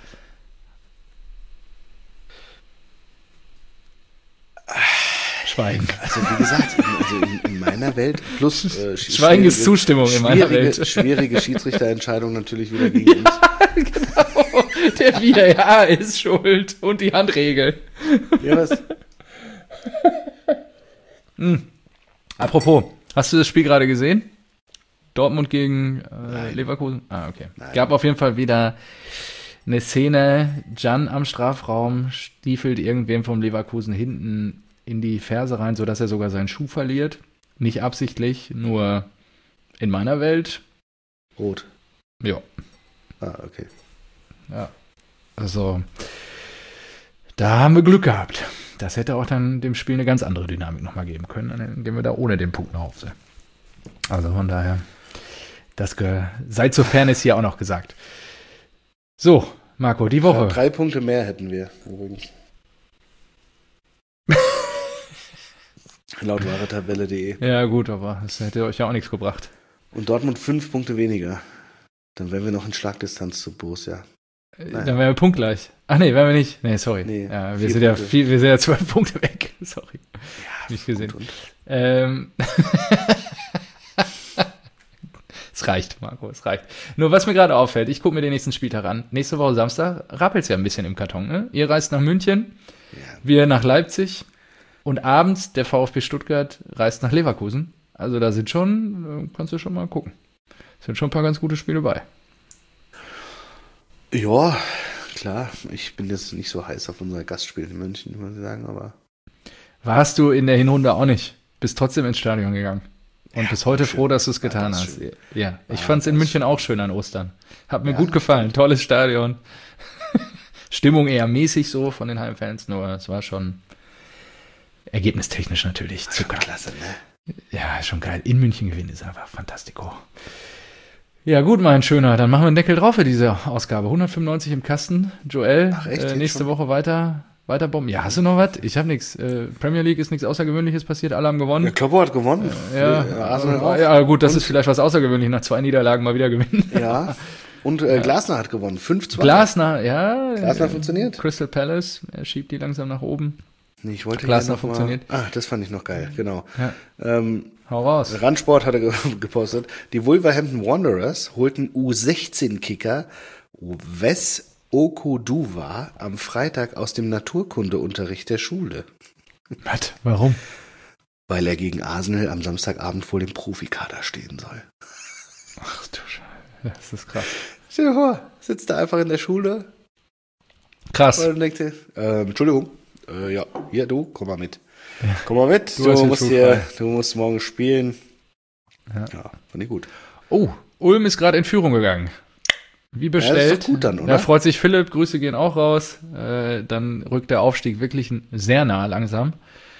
Schweigen. Also wie gesagt, also in, in meiner Welt plus äh, Schweigen ist Zustimmung in meiner Welt. Schwierige Schiedsrichterentscheidung natürlich wieder gegen uns. Genau, der wieder, ja, ist schuld und die Handregel. Ja, was? Hm. Apropos, hast du das Spiel gerade gesehen? Dortmund gegen äh, Leverkusen? Ah, okay. Nein. Gab auf jeden Fall wieder eine Szene, Can am Strafraum stiefelt irgendwem vom Leverkusen hinten in die Ferse rein, sodass er sogar seinen Schuh verliert. Nicht absichtlich, nur in meiner Welt. Rot. Ja. Ah, okay. Ja. Also, da haben wir Glück gehabt. Das hätte auch dann dem Spiel eine ganz andere Dynamik nochmal geben können. Dann gehen wir da ohne den Punkt nach Hause. Also von daher, das ge- sei zur Fairness hier auch noch gesagt. So, Marco, die Woche. Ja, drei Punkte mehr hätten wir übrigens. Laut wahretabelle punkt de. Ja, gut, aber das hätte euch ja auch nichts gebracht. Und Dortmund fünf Punkte weniger. Dann wären wir noch in Schlagdistanz zu Borussia. Naja. Dann wären wir punktgleich. Ach nee, wären wir nicht. Nee, sorry. Nee, ja, wir, sind ja viel, wir sind ja zwölf Punkte weg. Sorry. Ja, nicht gesehen. Und. Ähm. Es reicht, Marco, es reicht. Nur was mir gerade auffällt, ich gucke mir den nächsten Spieltag an. Nächste Woche Samstag rappelt es ja ein bisschen im Karton. Ne? Ihr reist nach München, ja. wir nach Leipzig und abends der VfB Stuttgart reist nach Leverkusen. Also da sind schon, kannst du schon mal gucken. Sind schon ein paar ganz gute Spiele bei. Ja, klar. Ich bin jetzt nicht so heiß auf unser Gastspiel in München, muss ich sagen, aber. Warst du in der Hinrunde auch nicht? Bist trotzdem ins Stadion gegangen. Und ja, bis heute schön. Froh, dass du es getan hast. Schön. Ja, ich fand es in München auch schön an Ostern. Hat mir ja, gut gefallen. Tolles Stadion. Stimmung eher mäßig so von den Heimfans, nur es war schon ergebnistechnisch natürlich Zucker. Klasse, ne? Ja, schon geil. In München gewinnen ist einfach fantastico. Ja, gut, mein Schöner. Dann machen wir einen Deckel drauf für diese Ausgabe. hundertfünfundneunzig im Kasten. Joel, Ach, echt, äh, nächste Woche weiter. Weiter bomben. Ja, hast du noch was? Ich habe nichts. Äh, Premier League ist nichts Außergewöhnliches passiert. Alle haben gewonnen. Der Kloppo hat gewonnen. Äh, ja, ja, ja, gut, das und? ist vielleicht was Außergewöhnliches. Nach zwei Niederlagen mal wieder gewinnen. Ja. Und äh, Glasner hat gewonnen. fünf zwei. Glasner, ja. Glasner äh, funktioniert. Crystal Palace. Er schiebt die langsam nach oben. Nee, ich wollte Glasner noch funktioniert. Mal, ah, das fand ich noch geil. Genau. Ja. Ähm, Hau raus. Randsport hat er gepostet. Die Wolverhampton Wanderers holten U sechzehn Kicker Wes Okoduwa am Freitag aus dem Naturkundeunterricht der Schule. Was? Warum? Weil er gegen Arsenal am Samstagabend vor dem Profikader stehen soll. Ach du Scheiße, das ist krass. Stell dir vor, sitzt er einfach in der Schule. Krass. Und denkt dir, äh, Entschuldigung, äh, ja, hier, du, komm mal mit. Ja. Komm mal mit, du, du, musst hier, du musst morgen spielen. Ja, ja fand ich gut. Oh, Ulm ist gerade in Führung gegangen. Wie bestellt. Ja, das ist doch gut dann, oder? Da freut sich Philipp, Grüße gehen auch raus. Äh, dann rückt der Aufstieg wirklich sehr nah langsam,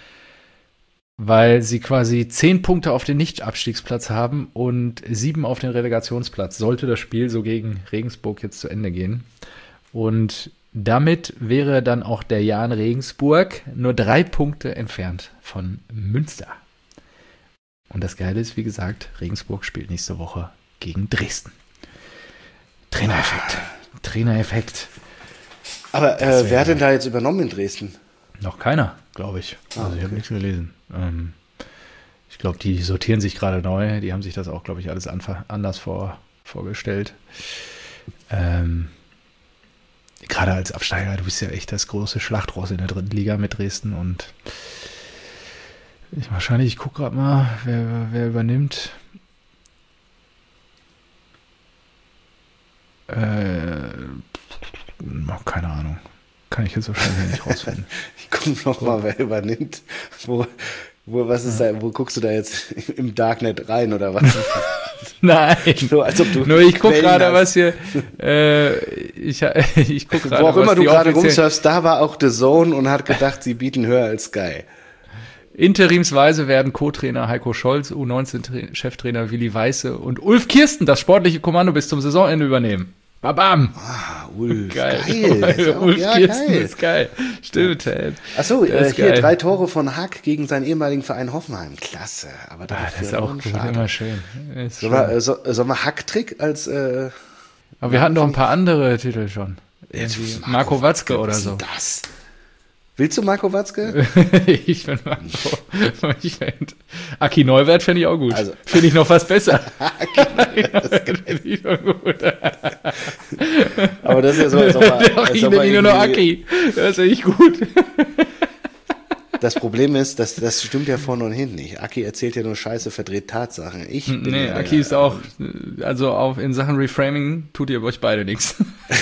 weil sie quasi zehn Punkte auf den Nicht-Abstiegsplatz haben und sieben auf den Relegationsplatz. Sollte das Spiel so gegen Regensburg jetzt zu Ende gehen. Und damit wäre dann auch der Jan Regensburg nur drei Punkte entfernt von Münster. Und das Geile ist, wie gesagt, Regensburg spielt nächste Woche gegen Dresden. Trainereffekt. Trainereffekt. Aber äh, wer hat denn da jetzt übernommen in Dresden? Noch keiner, glaube ich. Also ah, okay. Ich habe nichts gelesen. Ähm, ich glaube, die sortieren sich gerade neu. Die haben sich das auch, glaube ich, alles anf- anders vor, vorgestellt. Ähm, gerade als Absteiger, du bist ja echt das große Schlachtross in der dritten Liga mit Dresden. Und ich, wahrscheinlich, ich gucke gerade mal, wer, wer übernimmt. Äh, keine Ahnung. Kann ich jetzt wahrscheinlich nicht rausfinden. Ich gucke noch mal, wer übernimmt. Wo, wo, was ist ja. da, wo guckst du da jetzt im Darknet rein oder was? Nein. So, als ob du Nur ich gucke gerade, was hier. Äh, ich ich gucke gerade. Wo auch immer du gerade rumsurfst, da war auch The Zone und hat gedacht, sie bieten höher als Sky. Interimsweise werden Co-Trainer Heiko Scholz, U neunzehn-Cheftrainer Willi Weiße und Ulf Kirsten das sportliche Kommando bis zum Saisonende übernehmen. Babam! Ah, Ulf, geil. geil. Ulf ja, Kirsten geil. ist geil. Stimmt, ey. Achso, äh, hier geil. drei Tore von Hack gegen seinen ehemaligen Verein Hoffenheim. Klasse. Aber ah, das ist auch gut, immer schön. Ist sollen wir, äh, so, sollen wir Hacktrick als... Äh, Aber wir hatten doch ein paar andere Titel schon. Jetzt Marco, Marco Watzke oder so. Das? Willst du Marco Watzke? Ich bin Marco. Ich find, Aki Neuwert fände ich auch gut. Also, finde ich noch fast besser. Aki Neuwert finde ich noch gut. Aber das ist ja so, als ob er... Doch, ich nenne ihn nur noch Aki. Das ist echt gut. Das Problem ist, dass das stimmt ja vorne und hinten nicht. Aki erzählt ja nur Scheiße, verdreht Tatsachen. Ich bin nee, ja Aki ist auch... Also auf, in Sachen Reframing tut ihr euch beide nichts.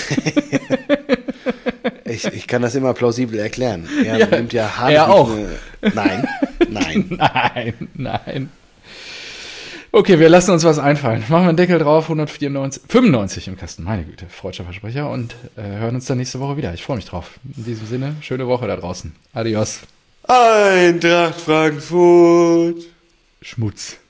Ich, ich kann das immer plausibel erklären. Er ja, nimmt ja Hand. Er auch. Eine, nein, nein. nein, nein. Okay, wir lassen uns was einfallen. Machen wir einen Deckel drauf, hundertvierundneunzig, fünfundneunzig im Kasten, meine Güte, freudscher Versprecher und äh, hören uns dann nächste Woche wieder. Ich freue mich drauf. In diesem Sinne, schöne Woche da draußen. Adios. Eintracht Frankfurt. Schmutz.